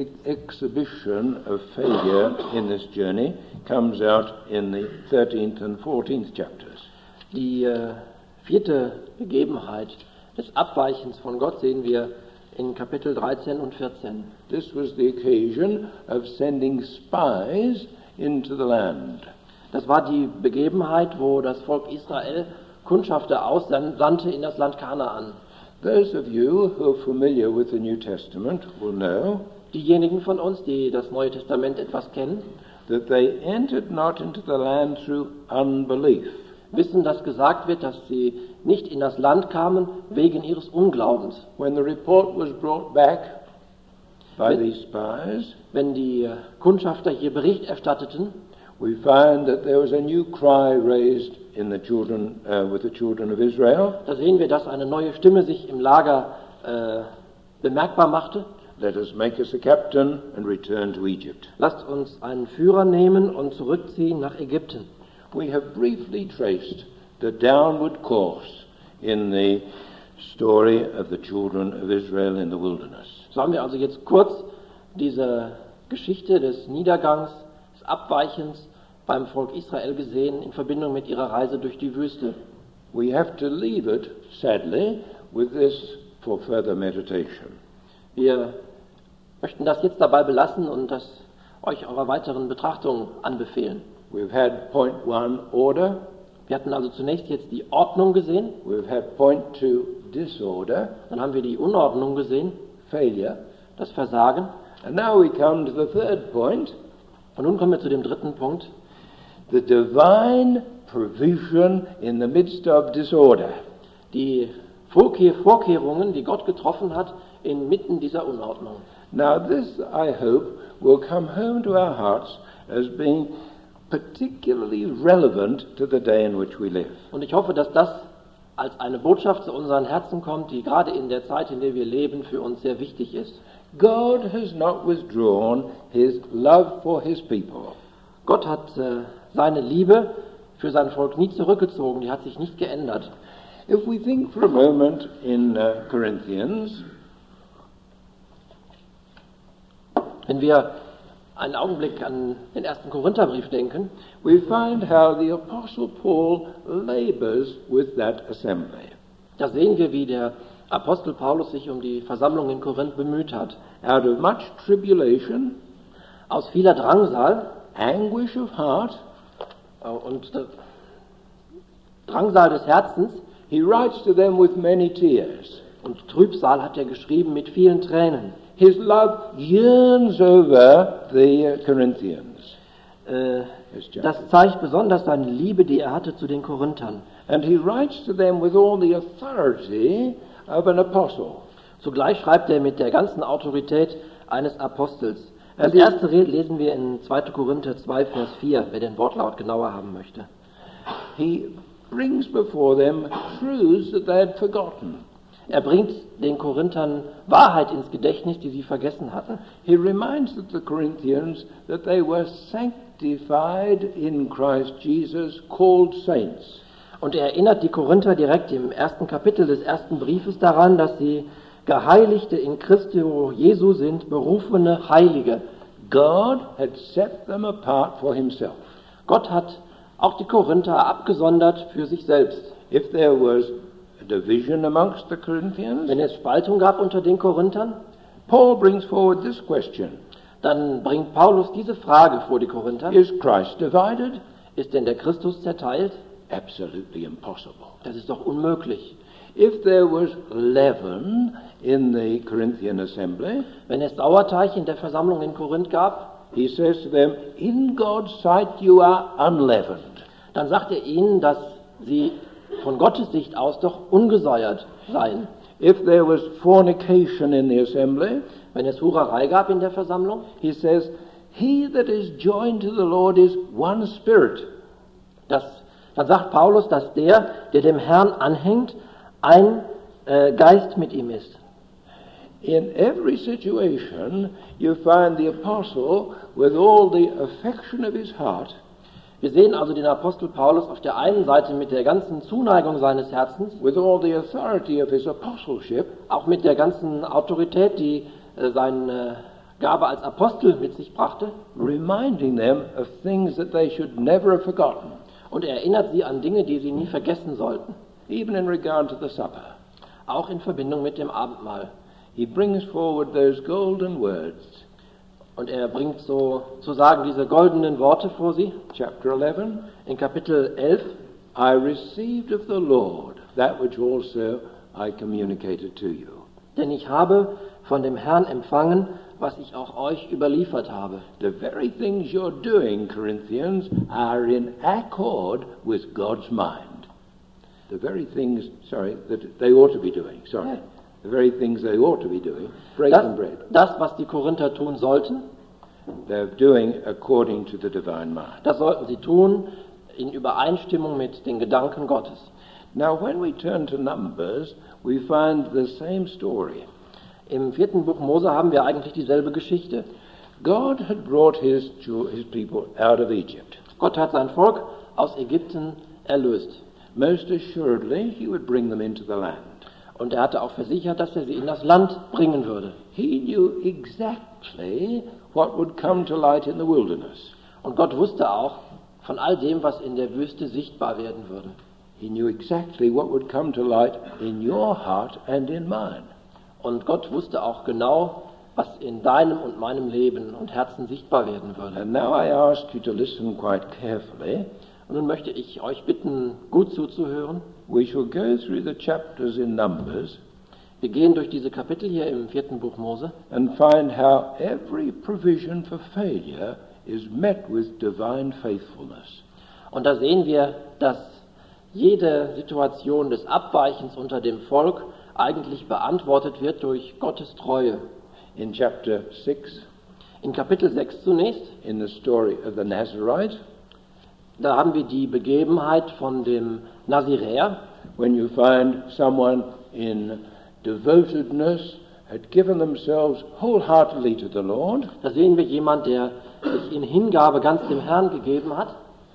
exhibition of failure in this journey comes out in the 13th and 14th chapters. Die vierte Begebenheit des Abweichens von Gott sehen wir in Kapitel 13 und 14. This was the occasion of sending spies into the land. Das war die Begebenheit, wo das Volk Israel Kundschafter aussandte in das Land Kanaan. Those of you who are familiar with the New Testament will know Diejenigen von uns, die das Neue Testament etwas kennen, that they entered not into the land through unbelief, wissen, dass gesagt wird, dass sie nicht in das Land kamen wegen ihres Unglaubens. when the report was brought back by these spies. Wenn die Kundschafter hier Bericht erstatteten, We find that there was a new cry raised in the children, with the children of Israel. da sehen wir, dass eine neue Stimme sich im Lager bemerkbar machte. Let us make us a captain and return to Egypt. Lasst uns einen Führer nehmen und zurückziehen nach Ägypten. We have briefly traced the downward course in the story of the children of Israel in the wilderness. So haben wir also jetzt kurz diese Geschichte des Niedergangs, des Abweichens beim Volk Israel gesehen in Verbindung mit ihrer Reise durch die Wüste. We have to leave it, sadly, with this for further meditation. Wir möchten das jetzt dabei belassen und das euch eurer weiteren Betrachtung anbefehlen. We've had point 1, order. Wir hatten also zunächst jetzt die Ordnung gesehen, We've had point 2, disorder, dann haben wir die Unordnung gesehen, failure. das Versagen, And now we come to the third point, und nun kommen wir zu dem dritten Punkt, the divine provision in the midst of disorder. die Vorkehrungen, die Gott getroffen hat, inmitten dieser Unordnung. Now this, I hope, will come home to our hearts as being particularly relevant to the day in which we live. Und ich hoffe, dass das als eine Botschaft zu unseren Herzen kommt, die gerade in der Zeit, in der wir leben, für uns sehr wichtig ist. God has not withdrawn his love for his people. Gott hat seine Liebe für sein Volk nie zurückgezogen, die hat sich nicht geändert. If we think for a moment in Corinthians, Wenn wir einen Augenblick an den ersten Korintherbrief denken, we find how the Apostle Paul labors with that assembly. da sehen wir, wie der Apostel Paulus sich um die Versammlung in Korinth bemüht hat. out of much tribulation, Aus vieler Drangsal anguish of heart, und Drangsal des Herzens he writes to them with many tears. und Trübsal hat er geschrieben mit vielen Tränen. His love yearns over the Corinthians. Das zeigt besonders seine Liebe, die er hatte zu den Korinthern. And he writes to them with all the authority of an apostle. Zugleich schreibt er mit der ganzen Autorität eines Apostels. Das erste lesen wir in 2. Korinther 2, Vers 4, wer den Wortlaut genauer haben möchte. He brings before them truths that they had forgotten. Er bringt den Korinthern Wahrheit ins Gedächtnis, die sie vergessen hatten. He reminds the Corinthians that they were sanctified in Christ Jesus, called saints. Und er erinnert die Korinther direkt im ersten Kapitel des ersten Briefes daran, dass sie Geheiligte in Christo Jesu sind, berufene Heilige. God had set them apart for himself. Gott hat auch die Korinther abgesondert für sich selbst. If there was a division amongst the Corinthians, Wenn es Spaltung gab unter den Korinthern, Paul brings forward this question. dann bringt Paulus diese Frage vor die Korinther. Is Christ divided? Ist denn der Christus zerteilt? Absolutely impossible. Das ist doch unmöglich. If there was leaven in the Corinthian assembly, Wenn es Sauerteig in der Versammlung in Korinth gab, he says to them, in God's sight you are unleavened. dann sagt er ihnen, dass sie von Gottes Sicht aus doch ungesäuert seien. If there was fornication in the assembly, Wenn es Hurerei gab in der Versammlung, he says, he that is joined to the Lord is one spirit. dann sagt Paulus, dass der dem Herrn anhängt, ein Geist mit ihm ist. In every situation, you find the apostle with all the affection of his heart, Wir sehen also den Apostel Paulus auf der einen Seite mit der ganzen Zuneigung seines Herzens, with all the authority of his apostleship, auch mit der ganzen Autorität, die seine Gabe als Apostel mit sich brachte, reminding them of things that they should never have forgotten, und er erinnert sie an Dinge, die sie nie vergessen sollten, even in regard to the supper. auch in Verbindung mit dem Abendmahl. He brings forward those golden words. Und er bringt sozusagen diese goldenen Worte vor sie. Chapter 11, In Kapitel 11, I received of the Lord that which also I communicated to you. denn ich habe von dem Herrn empfangen, was ich auch euch überliefert habe. The very things you're doing, Corinthians, are in accord with God's mind. The very things, that they ought to be doing, the very things they ought to be doing, breaking bread. Das, was die Korinther tun sollten, They're doing according to the divine mind. das sollten sie tun in Übereinstimmung mit den Gedanken Gottes. Now, when we turn to Numbers, we find the same story. Im 4. Buch Mose haben wir eigentlich dieselbe Geschichte. God had brought his people out of Egypt. Gott hat sein Volk aus Ägypten erlöst. Most assuredly, he would bring them into the land. Und er hatte auch versichert, dass er sie in das Land bringen würde. He knew exactly what would come to light in the wilderness. Und Gott wusste auch von all dem, was in der Wüste sichtbar werden würde. He knew exactly what would come to light in your heart and in mine. Und Gott wusste auch genau, was in deinem und meinem Leben und Herzen sichtbar werden würde. And now I ask you to listen quite carefully. Und nun möchte ich euch bitten, gut zuzuhören. We shall go through the chapters in Numbers Wir gehen durch diese Kapitel hier im 4. Buch Mose and find how every provision for failure is met with divine faithfulness. und da sehen wir, dass jede Situation des Abweichens unter dem Volk eigentlich beantwortet wird durch Gottes Treue. In chapter 6, In Kapitel 6 zunächst, in the story of the Nazarite, da haben wir die Begebenheit von dem Naziräer, when you find someone in devotedness had given themselves wholeheartedly to the Lord. da sehen wir jemand, der sich in Hingabe ganz dem Herrn gegeben hat.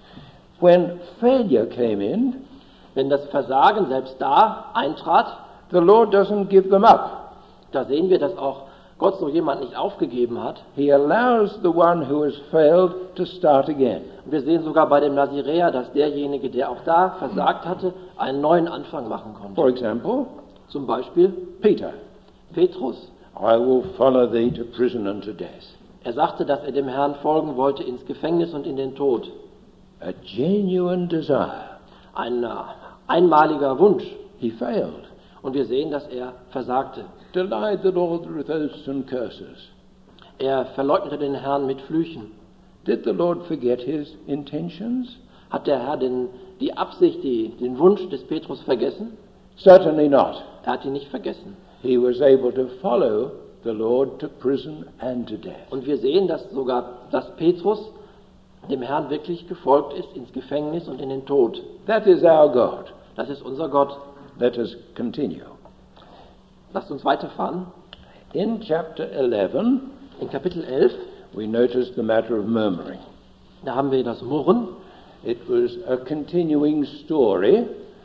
When failure came in, Wenn das Versagen selbst da eintrat, the Lord doesn't give them up. da sehen wir, dass auch Gott so jemand nicht aufgegeben hat. He allows the one who has failed to start again. Und wir sehen sogar bei dem Naziräer, dass derjenige, der auch da versagt hatte, einen neuen Anfang machen konnte. For example, Zum Beispiel Peter, Petrus. I will follow thee to prison and to death. Er sagte, dass er dem Herrn folgen wollte ins Gefängnis und in den Tod. A genuine desire. Ein einmaliger Wunsch. He failed. Und wir sehen, dass er versagte. Denied the Lord with oaths and curses. Er verleugnete den Herrn mit Flüchen. Did the Lord forget his intentions? Hat der Herr die Absicht, den Wunsch des Petrus vergessen? Certainly not. Er hat ihn nicht vergessen. He was able to follow the Lord to prison and to death. Und wir sehen, dass Petrus dem Herrn wirklich gefolgt ist ins Gefängnis und in den Tod. That is our God. Das ist unser Gott. Let us continue. Lasst uns weiterfahren. In chapter 11, In Kapitel 11, we notice the matter of murmuring. da haben wir das Murren. It was a continuing story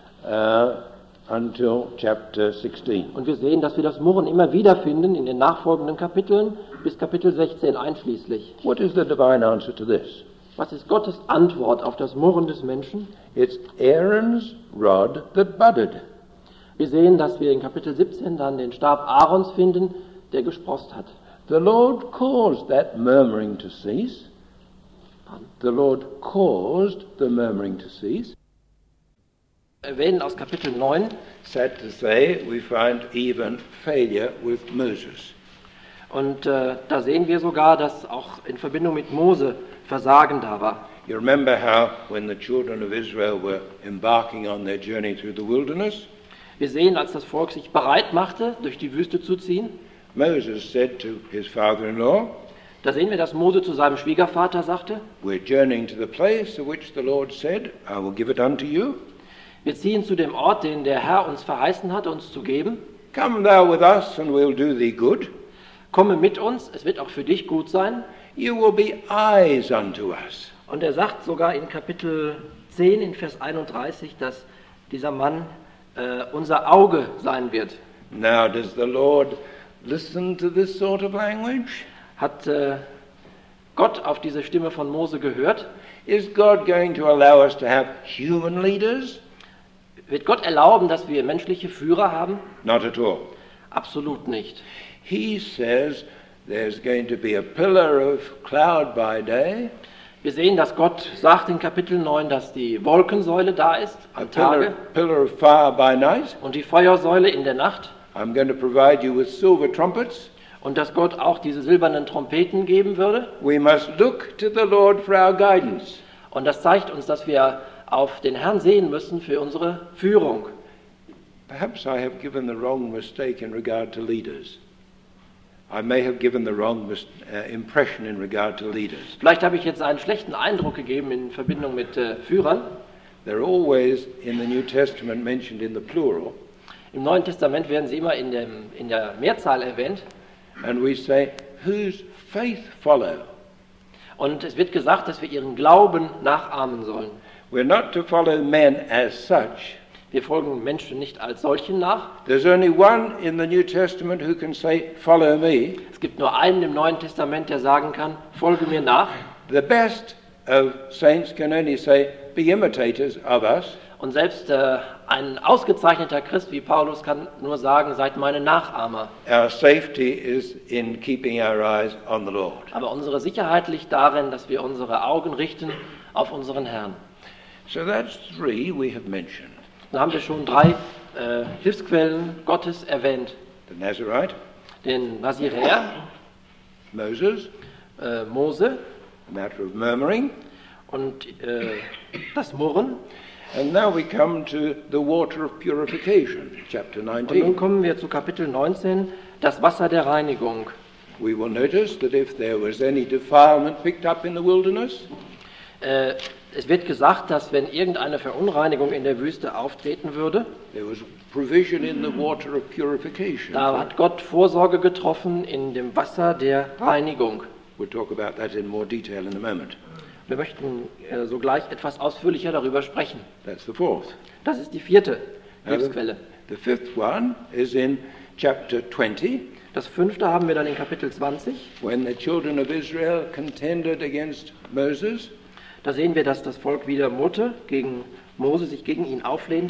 until chapter 16. Und wir sehen, dass wir das Murren immer wieder finden in den nachfolgenden Kapiteln bis Kapitel 16 einschließlich. What is the divine answer to this? Was ist Gottes Antwort auf das Murren des Menschen? It's Aaron's rod that budded. Wir sehen, dass wir in Kapitel 17 dann den Stab Aarons finden, der gesproßt hat. The Lord caused that murmuring to cease. The Lord caused the murmuring to cease. Wir erwähnen aus Kapitel 9, Sad to say, we find even failure with Moses. und da sehen wir sogar, dass auch in Verbindung mit Mose Versagen da war. You remember how when the children of Israel were embarking on their journey through the wilderness, Wir sehen, als das Volk sich bereit machte, durch die Wüste zu ziehen, Moses said to his father-in-law, da sehen wir, dass Mose zu seinem Schwiegervater sagte, we're journeying to the place of which the Lord said, I will give it unto you. wir ziehen zu dem Ort, den der Herr uns verheißen hat, uns zu geben. Come thou with us and we'll do thee good. Komme mit uns, es wird auch für dich gut sein. You will be eyes unto us. Und er sagt sogar in Kapitel 10, in Vers 31, dass dieser Mann unser Auge sein wird. Now, does the Lord listen to this sort of language? Hat Gott auf diese Stimme von Mose gehört? Is God going to allow us to have human leaders? Wird Gott erlauben, dass wir menschliche Führer haben? Not at all. Absolut nicht. He says there's going to be a pillar of cloud by day, Wir sehen, dass Gott sagt in Kapitel 9, dass die Wolkensäule da ist a am Tage pillar of fire by night. und die Feuersäule in der Nacht I'm going to provide you with silver trumpets. und dass Gott auch diese silbernen Trompeten geben würde. We must look to the Lord for our guidance. Und das zeigt uns, dass wir auf den Herrn sehen müssen für unsere Führung. Perhaps I have given the wrong mistake in regard to leaders. I may have given the wrong impression in regard to leaders. Vielleicht habe ich jetzt einen schlechten Eindruck gegeben in Verbindung mit Führern. They're always in the New Testament mentioned in the plural, Im Neuen Testament werden sie immer in der Mehrzahl erwähnt. and we say, whose faith follow? Und es wird gesagt, dass wir ihren Glauben nachahmen sollen. We're not to follow men as such. Wir folgen Menschen nicht als solchen nach. There's only one in the New Testament who can say, follow me. Es gibt nur einen im Neuen Testament, der sagen kann, folge mir nach. The best of saints can only say, be imitators of us. Und selbst ein ausgezeichneter Christ wie Paulus kann nur sagen, seid meine Nachahmer. Our safety is in keeping our eyes on the Lord. Aber unsere Sicherheit liegt darin, dass wir unsere Augen richten auf unseren Herrn. So that's three we have mentioned. Da haben wir schon 3 Hilfsquellen Gottes erwähnt. The Nazarite, Den Naziräer, Moses, Mose the matter of murmuring, und das Murren. and now we come to the water of purification, chapter Und nun 19. kommen wir zu Kapitel 19, das Wasser der Reinigung. We will notice that if there was any defilement picked up in the wilderness, Es wird gesagt, dass wenn irgendeine Verunreinigung in der Wüste auftreten würde, there was provision in the water of purification. da hat Gott Vorsorge getroffen in dem Wasser der Reinigung. We'll talk about that in more detail in a moment. Wir möchten sogleich etwas ausführlicher darüber sprechen. That's the fourth. Das ist die 4. Now, Hilfsquelle. the fifth one is in chapter 20, Das 5. haben wir dann in Kapitel 20. when the children of Israel contended against Moses. Da sehen wir, dass das Volk wieder murrte gegen Mose, sich gegen ihn auflehnte.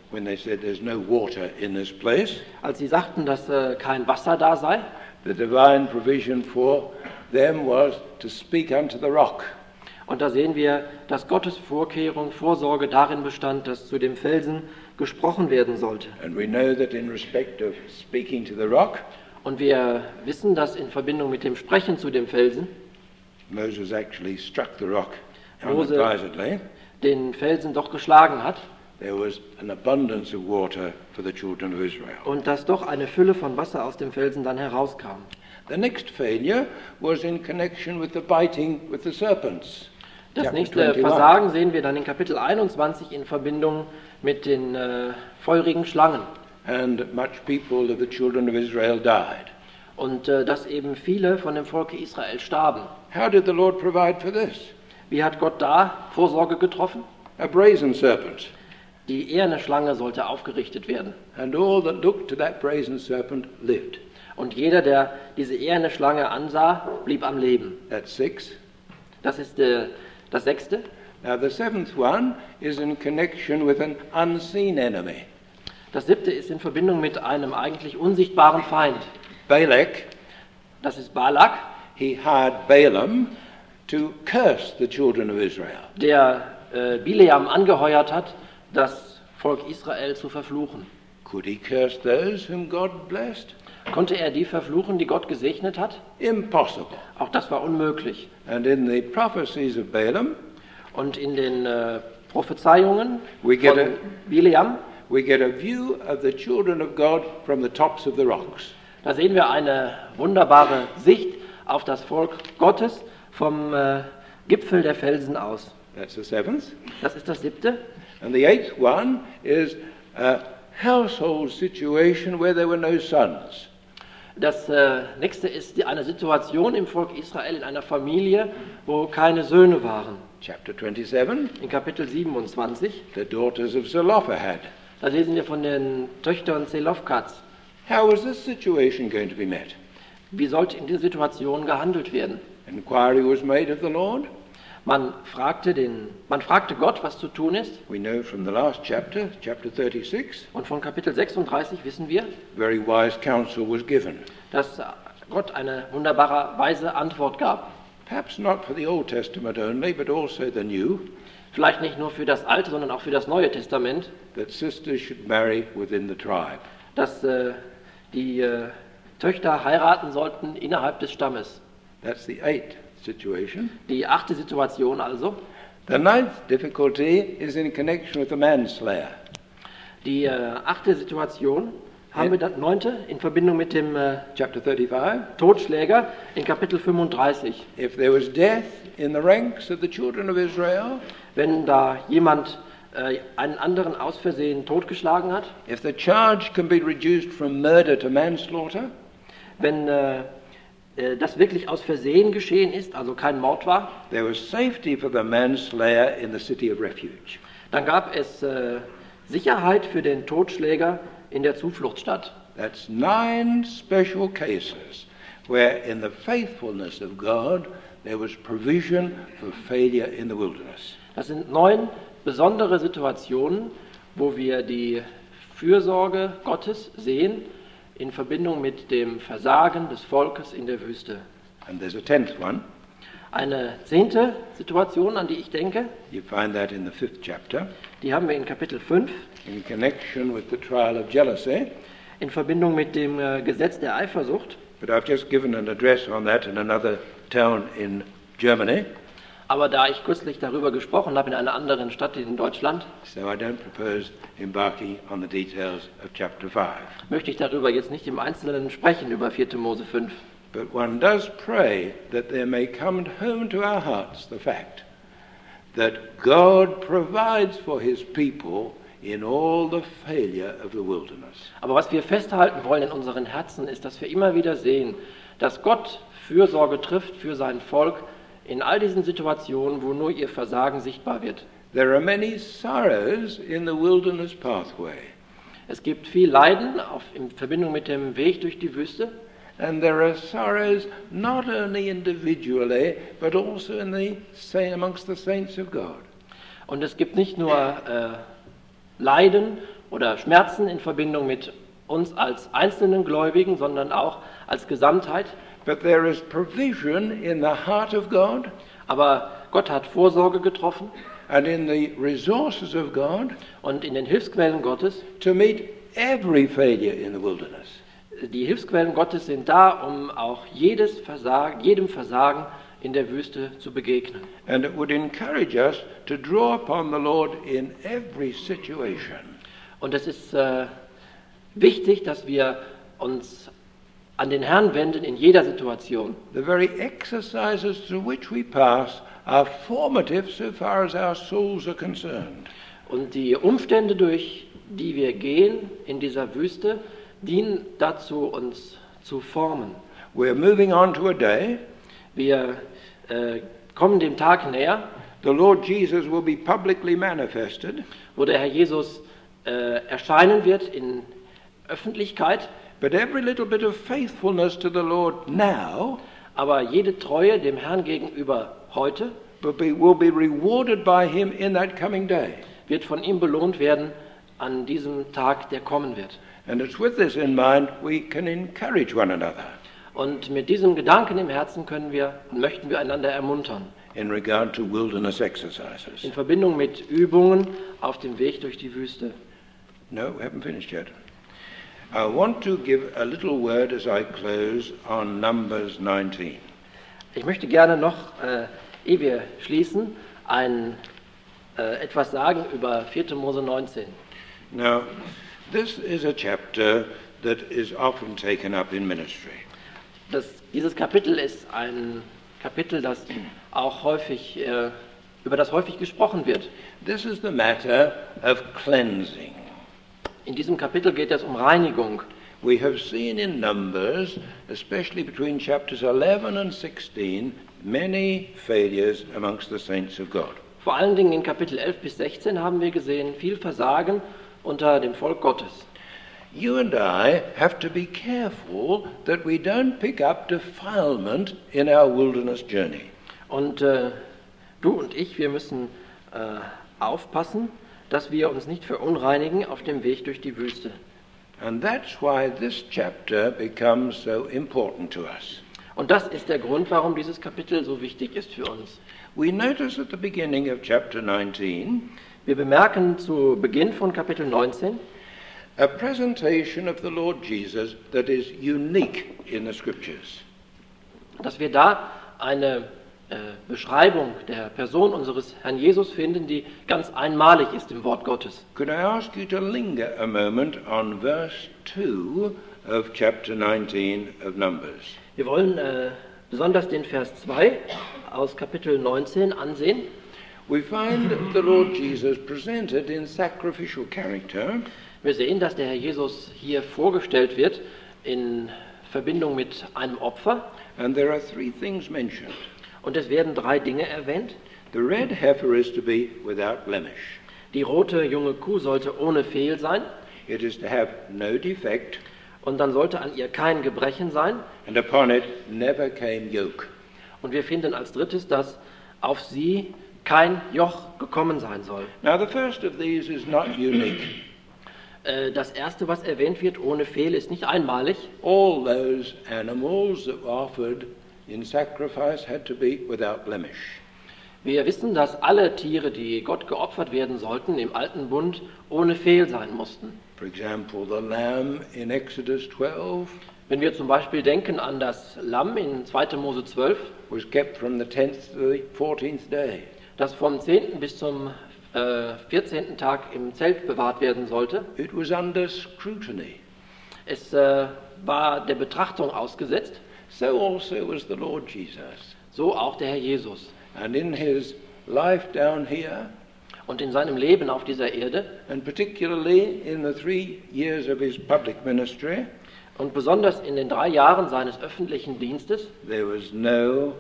when they said there's no water in this place. als sie sagten, dass kein Wasser da sei. The divine provision for them was to speak unto the rock. Und da sehen wir, dass Gottes Vorsorge darin bestand, dass zu dem Felsen gesprochen werden sollte. And we know that in respect of speaking to the rock, Und wir wissen, dass in Verbindung mit dem Sprechen zu dem Felsen Moses actually struck the rock Mose- unadvisedly. den Felsen doch geschlagen hat There was an abundance of water for the children of Israel. und dass doch eine Fülle von Wasser aus dem Felsen dann herauskam. The next failure was in connection with the biting with the serpents. Das Chapter nächste 21. Versagen sehen wir dann in Kapitel 21 in Verbindung mit den feurigen Schlangen. And much people of the children of Israel died. Und dass eben viele von dem Volke Israel starben. How did the Lord provide for this? Wie hat Gott da Vorsorge getroffen? A brazen serpent. Die eherne Schlange sollte aufgerichtet werden. And all that looked to that brazen serpent lived. Und jeder, der diese eherne Schlange ansah, blieb am Leben. That's 6. Das ist das sechste. Now the seventh one is in connection with an unseen enemy. Das siebte ist in Verbindung mit einem eigentlich unsichtbaren Feind. Balak, Das ist Balak, he hired Balaam to curse the children of Israel. der Bileam angeheuert hat, das Volk Israel zu verfluchen. Could he curse those whom God blessed? Konnte er die verfluchen, die Gott gesegnet hat? Impossible. Auch das war unmöglich. And in the prophecies of Balaam, Und in den Prophezeiungen We get von Bileam, we get a view of the children of God from the tops of the rocks. da sehen wir eine wunderbare Sicht auf das Volk Gottes vom Gipfel der Felsen aus. That's the seventh. Das ist das siebte. And the eighth one is a household situation where there were no sons. Das nächste ist eine Situation im Volk Israel in einer Familie, wo keine Söhne waren. Chapter 27, In Kapitel 27, the daughters of Zelophehad. da lesen wir von den Töchtern Zelofkats. How was this situation going to be met? Wie sollte in dieser Situation gehandelt werden? Inquiry was made of the Lord. Man fragte Gott, was zu tun ist. We know from the last chapter, chapter 36, Und von Kapitel 36 wissen wir, very wise counsel was given. dass Gott eine wunderbare, weise Antwort gab. Perhaps not for the Old Testament only, but also the New, Vielleicht nicht nur für das Alte, sondern auch für das Neue Testament, that sisters should marry within the tribe. dass die Töchter heiraten sollten innerhalb des Stammes. That's the eighth situation. Die achte Situation also. The ninth difficulty is in connection with the manslayer. Die achte Situation haben wir dann neunte in Verbindung mit dem Chapter 35. Totschläger in Kapitel 35. If there was death in the ranks of the children of Israel, Wenn da jemand einen anderen aus Versehen totgeschlagen hat, if the charge can be reduced from murder to manslaughter, wenn das wirklich aus Versehen geschehen ist, also kein Mord war, there was safety for the manslayer in the city of refuge. dann gab es Sicherheit für den Totschläger in der Zufluchtsstadt. That's 9 special cases where in the faithfulness of God there was provision for failure in the wilderness. Das sind 9 besondere Situationen, wo wir die Fürsorge Gottes sehen in Verbindung mit dem Versagen des Volkes in der Wüste. And there's a 10th one. Eine 10. Situation, an die ich denke, You find that in the 5th chapter, die haben wir in Kapitel 5 in connection with the trial of jealousy. in Verbindung mit dem Gesetz der Eifersucht. But I've just given an address on that in another town in Germany, Aber da ich kürzlich darüber gesprochen habe in einer anderen Stadt in Deutschland, so I don't propose embarking on the details of chapter 5. möchte ich darüber jetzt nicht im Einzelnen sprechen, über 4. Mose 5. But one does pray that there may come home to our hearts the fact that God provides for his people in all the failure of the wilderness. Aber was wir festhalten wollen in unseren Herzen ist, dass wir immer wieder sehen, dass Gott Fürsorge trifft für sein Volk in all diesen Situationen, wo nur ihr Versagen sichtbar wird. There are many sorrows in the wilderness pathway, Es gibt viel Leiden in Verbindung mit dem Weg durch die Wüste. and there are sorrows not only individually but also amongst the saints of God. Und es gibt nicht nur Leiden oder Schmerzen in Verbindung mit uns als einzelnen Gläubigen, sondern auch als Gesamtheit. But there is provision in the heart of God Aber Gott hat Vorsorge getroffen and in the resources of God und in den Hilfsquellen Gottes. to meet every failure in the wilderness. Die Hilfsquellen Gottes sind da, um auch jedem Versagen in der Wüste zu begegnen. And it would encourage us to draw upon the Lord in every situation. Und es ist wichtig, dass wir uns an den Herrn wenden in jeder Situation. The very exercises through which we pass are formative so far as our souls are concerned. Und die Umstände, durch die wir gehen in dieser Wüste, dienen dazu, uns zu formen. We're moving on to a day. Wir kommen dem Tag näher, The Lord Jesus will be publicly manifested, wo der Herr Jesus erscheinen wird in Öffentlichkeit, but every little bit of faithfulness to the Lord now aber jede Treue dem Herrn gegenüber heute will be rewarded by Him in that coming day. wird von ihm belohnt werden an diesem Tag, der kommen wird. And it's with this in mind we can encourage one another Und mit diesem Gedanken im Herzen können wir und möchten wir einander ermuntern, in regard to wilderness exercises. in Verbindung mit Übungen auf dem Weg durch die Wüste. No, we haven't finished yet. I want to give a little word as I close on Numbers 19. Ich möchte gerne noch, ehe wir schließen, etwas sagen über 4. Mose 19. Now, this is a chapter that is often taken up in ministry. Dieses Kapitel ist ein Kapitel, das auch häufig, über das häufig gesprochen wird. This is the matter of cleansing. In diesem Kapitel geht es um Reinigung. We have seen in Numbers, especially between chapters 11 and 16, many failures amongst the saints of God. Vor allen Dingen in Kapitel 11 bis 16 haben wir gesehen, viel Versagen unter dem Volk Gottes. You and I have to be careful that we don't pick up defilement in our wilderness journey. Und du und ich, wir müssen aufpassen, dass wir uns nicht verunreinigen auf dem Weg durch die Wüste. And that's why this chapter becomes so important to us. Und das ist der Grund, warum dieses Kapitel so wichtig ist für uns. We notice at the beginning of chapter 19 Wir bemerken zu Beginn von Kapitel 19 a presentation of the Lord Jesus that is unique in the Scriptures. dass wir da eine Beschreibung der Person unseres Herrn Jesus finden, die ganz einmalig ist im Wort Gottes. Could I ask you to linger a moment on verse 2 of chapter 19 of Numbers? Wir wollen besonders den Vers 2 aus Kapitel 19 ansehen. We find the Lord Jesus presented in sacrificial character, Wir sehen, dass der Herr Jesus hier vorgestellt wird in Verbindung mit einem Opfer. and there are three things mentioned. Und es werden 3 Dinge erwähnt. The red heifer is to be without blemish. Die rote junge Kuh sollte ohne Fehl sein. It is to have no defect, Und dann sollte an ihr kein Gebrechen sein. and upon it never came yoke. Und wir finden als drittes, dass auf sie kein Joch gekommen sein soll. Now the first of these is not unique. Das erste, was erwähnt wird, ohne Fehl, ist nicht einmalig. All those animals that were offered in sacrifice had to be without blemish. Wir wissen, dass alle Tiere, die Gott geopfert werden sollten, im Alten Bund ohne Fehl sein mussten. For example, the lamb in Exodus 12 Wenn wir zum Beispiel denken an das Lamm in 2. Mose 12, was kept from the 10th to the 14th day. das vom 10. bis zum 14. Tag im Zelt bewahrt werden sollte. It was under scrutiny. Es war der Betrachtung ausgesetzt, So also was the Lord Jesus. so auch der Herr Jesus. And in his life down here, Und in seinem Leben auf dieser Erde and particularly in the 3 years of his public ministry, und besonders in den 3 Jahren seines öffentlichen Dienstes there was no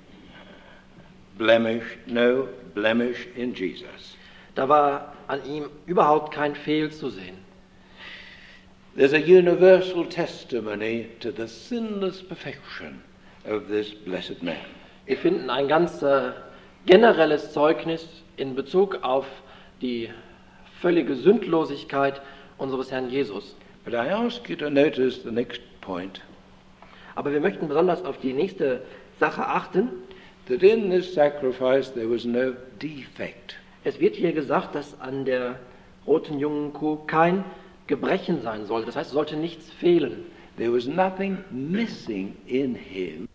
blemish in Jesus. da war an ihm überhaupt kein Fehl zu sehen. There's a universal testimony to the sinless perfection of this blessed man. Wir finden ein ganz generelles Zeugnis in Bezug auf die völlige Sündlosigkeit unseres Herrn Jesus. But I ask you to notice the next point, Aber wir möchten besonders auf die nächste Sache achten. that in this sacrifice there was no defect. Es wird hier gesagt, dass an der roten jungen Kuh kein Gebrechen sein soll. Das heißt, es sollte nichts fehlen. There was nothing missing in him.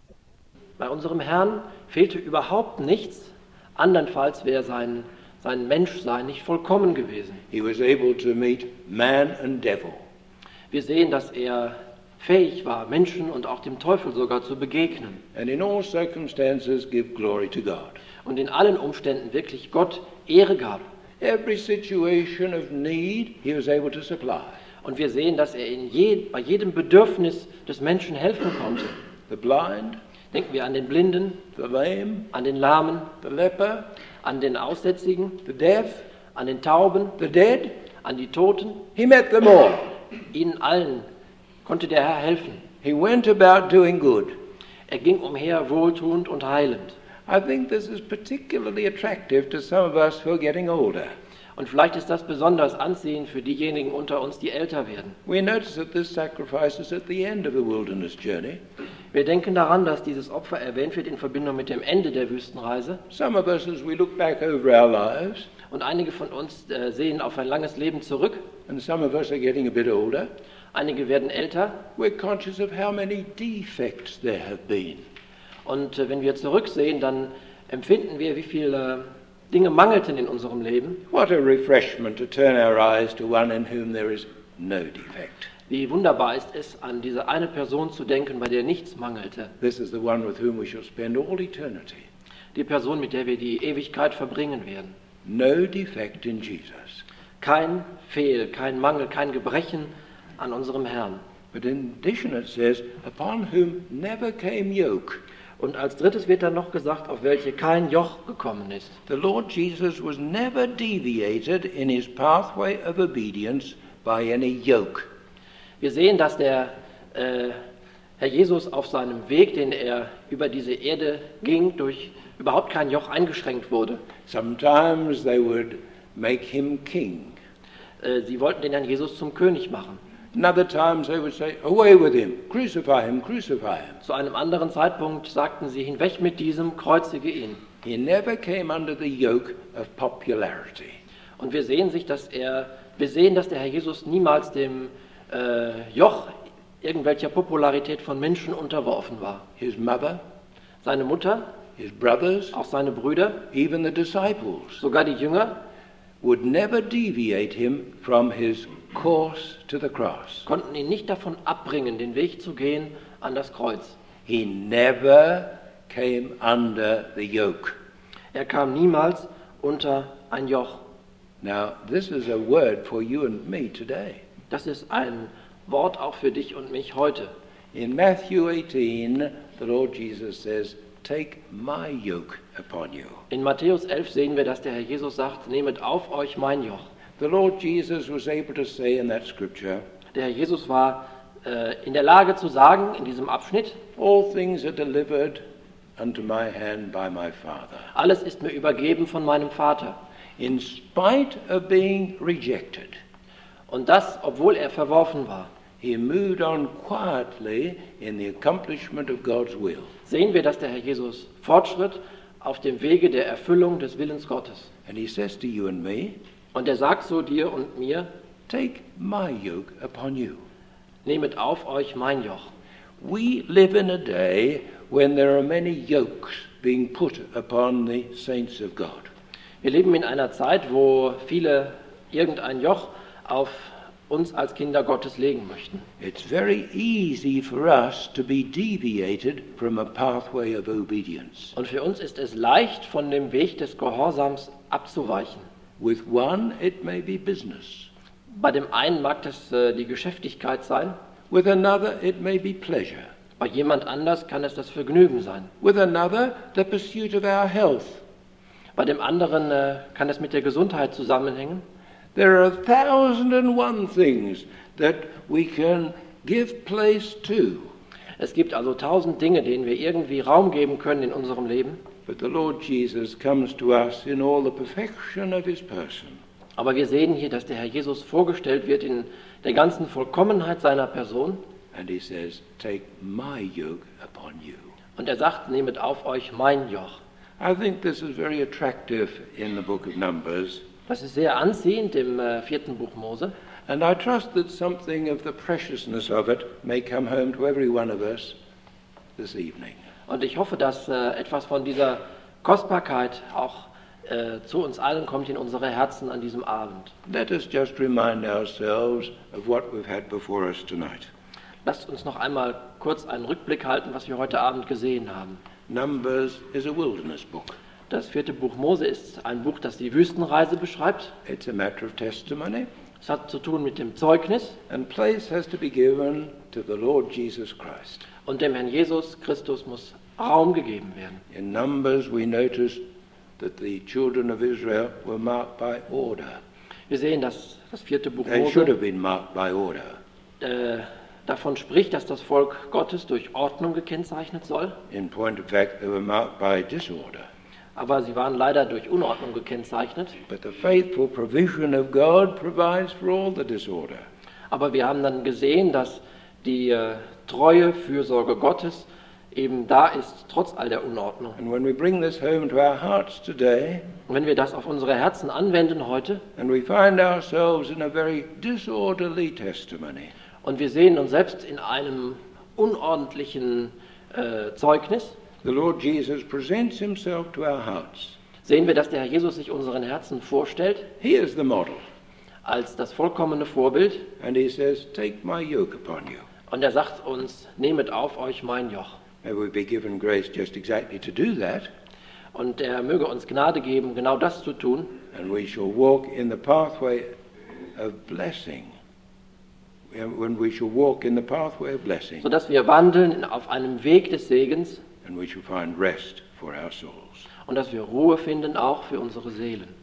Bei unserem Herrn fehlte überhaupt nichts. Andernfalls wäre sein Menschsein nicht vollkommen gewesen. He was able to meet man and devil. Wir sehen, dass er fähig war, Menschen und auch dem Teufel sogar zu begegnen. And in all circumstances give glory to God. Und in allen Umständen wirklich Gott Ehre gab. Every situation of need he was able to supply. Und wir sehen, dass er bei jedem Bedürfnis des Menschen helfen konnte. The blind, Denken wir an den Blinden, the lame, an den Lahmen, the leper, an den Aussätzigen, the deaf, an den Tauben, the dead. an die Toten. He met them all. Ihnen allen konnte der Herr helfen. He went about doing good. Er ging umher wohltuend und heilend. I think this is particularly attractive to some of us who are getting older. Und vielleicht ist das besonders anziehend für diejenigen unter uns, die älter werden. We notice that this sacrifice is at the end of the wilderness journey. Wir denken daran, dass dieses Opfer erwähnt wird in Verbindung mit dem Ende der Wüstenreise. Some of us, as we look back over our lives, Und einige von uns sehen auf ein langes Leben zurück. and some of us are getting a bit older, Einige werden älter. we're conscious of how many defects there have been. Und wenn wir zurücksehen, dann empfinden wir, wie viele Dinge mangelten in unserem Leben. What a refreshment to turn our eyes to one in whom there is no defect. Wie wunderbar ist es, an diese eine Person zu denken, bei der nichts mangelte. This is the one with whom we shall spend all eternity. Die Person, mit der wir die Ewigkeit verbringen werden. No defect in Jesus. Kein Fehl, kein Mangel, kein Gebrechen an unserem Herrn. But in addition it says, upon whom never came yoke. Und als drittes wird dann noch gesagt, auf welche kein Joch gekommen ist. The Lord Jesus was never deviated in his pathway of obedience by any yoke. Wir sehen, dass der Herr Jesus auf seinem Weg, den er über diese Erde ging, durch überhaupt kein Joch eingeschränkt wurde. Sometimes they would make him king. Sie wollten den Herrn Jesus zum König machen. And other times they would say, away with him, crucify him, crucify him. Zu einem anderen Zeitpunkt sagten sie, hinweg mit diesem, kreuzige ihn. He never came under the yoke of popularity. Und wir sehen, dass der Herr Jesus niemals dem Joch irgendwelcher Popularität von Menschen unterworfen war. His mother, Seine Mutter, his brothers, auch seine Brüder, even the disciples sogar die Jünger, would never deviate him from his course to the cross. konnten ihn nicht davon abbringen, den Weg zu gehen an das Kreuz. He never came under the yoke. Er kam niemals unter ein Joch. Now, this is a word for you and me today. Das ist ein Wort auch für dich und mich heute. In Matthew 18, the Lord Jesus says, take my yoke upon you. In Matthäus 11 sehen wir, dass der Herr Jesus sagt, nehmet auf euch mein Joch. The Lord Jesus was able to say in that scripture, Der Herr Jesus war in der Lage zu sagen, in diesem Abschnitt, all things are delivered unto my hand by my Father. alles ist mir übergeben von meinem Vater. In spite of being rejected, Und das, obwohl er verworfen war. he moved on quietly in the accomplishment of God's will. Sehen wir, dass der Herr Jesus fortschritt auf dem Wege der Erfüllung des Willens Gottes. And he says to you and me, Und er sagt so dir und mir, take my yoke upon you. nehmet auf euch mein Joch. We live in a day when there are many yokes being put upon the saints of God. Wir leben in einer Zeit, wo viele irgendein Joch auf uns als Kinder Gottes legen möchten. It's very easy for us to be deviated from a pathway of obedience. Und für uns ist es leicht, von dem Weg des Gehorsams abzuweichen. With one, it may be business. Bei dem einen mag das die Geschäftigkeit sein, With another, it may be pleasure. bei jemand anders kann es das Vergnügen sein. With another, the pursuit of our health. Bei dem anderen kann es mit der Gesundheit zusammenhängen. There are 1,001 things that we can give place to. Es gibt also 1000 Dinge, denen wir irgendwie Raum geben können in unserem Leben. But the Lord Jesus comes to us in all the perfection of his person. Aber wir sehen hier, dass der Herr Jesus vorgestellt wird in der ganzen Vollkommenheit seiner Person. And he says, take my yoke upon you. Und er sagt, nehmet auf euch mein Joch. I think this is very attractive in the book of Numbers. Das ist sehr anziehend im 4. Buch Mose. And I trust that something of the preciousness of it may come home to every one of us this evening. Und ich hoffe, dass etwas von dieser Kostbarkeit auch zu uns allen kommt in unsere Herzen an diesem Abend. Let us just remind ourselves of what we've had before us tonight. Lasst uns noch einmal kurz einen Rückblick halten, was wir heute Abend gesehen haben. Numbers is a wilderness book. Das 4. Buch Mose ist ein Buch, das die Wüstenreise beschreibt. It's a matter of testimony. Es hat zu tun mit dem Zeugnis. And place has to be given to the Lord Jesus Christ. Und dem Herrn Jesus Christus muss Raum gegeben werden. In Numbers we notice that the children of Israel were marked by order. Wir sehen, dass das 4. Buch They should Mose have been marked by order. davon spricht, dass das Volk Gottes durch Ordnung gekennzeichnet soll. In point of fact, they were marked by disorder. Aber sie waren leider durch Unordnung gekennzeichnet. But the faithful provision of God provides for all the disorder. Aber wir haben dann gesehen, dass die treue Fürsorge Gottes eben da ist, trotz all der Unordnung. And when we bring this home to our hearts today, Und wenn wir das auf unsere Herzen anwenden heute and we find ourselves in a very disorderly testimony, und wir sehen uns selbst in einem unordentlichen Zeugnis, the Lord Jesus presents himself to our hearts. sehen wir, dass der Herr Jesus sich unseren Herzen vorstellt He is the model. als das vollkommene Vorbild. And he says, take my yoke upon you. Und er sagt uns, nehmet auf euch mein Joch. May we be given grace just exactly to do that. Und er möge uns Gnade geben, genau das zu tun. And we shall walk in the pathway of blessing. When we shall walk in the pathway of blessing. Sodass wir wandeln auf einem Weg des Segens And we shall find rest for our souls. und dass wir Ruhe finden auch für unsere Seelen.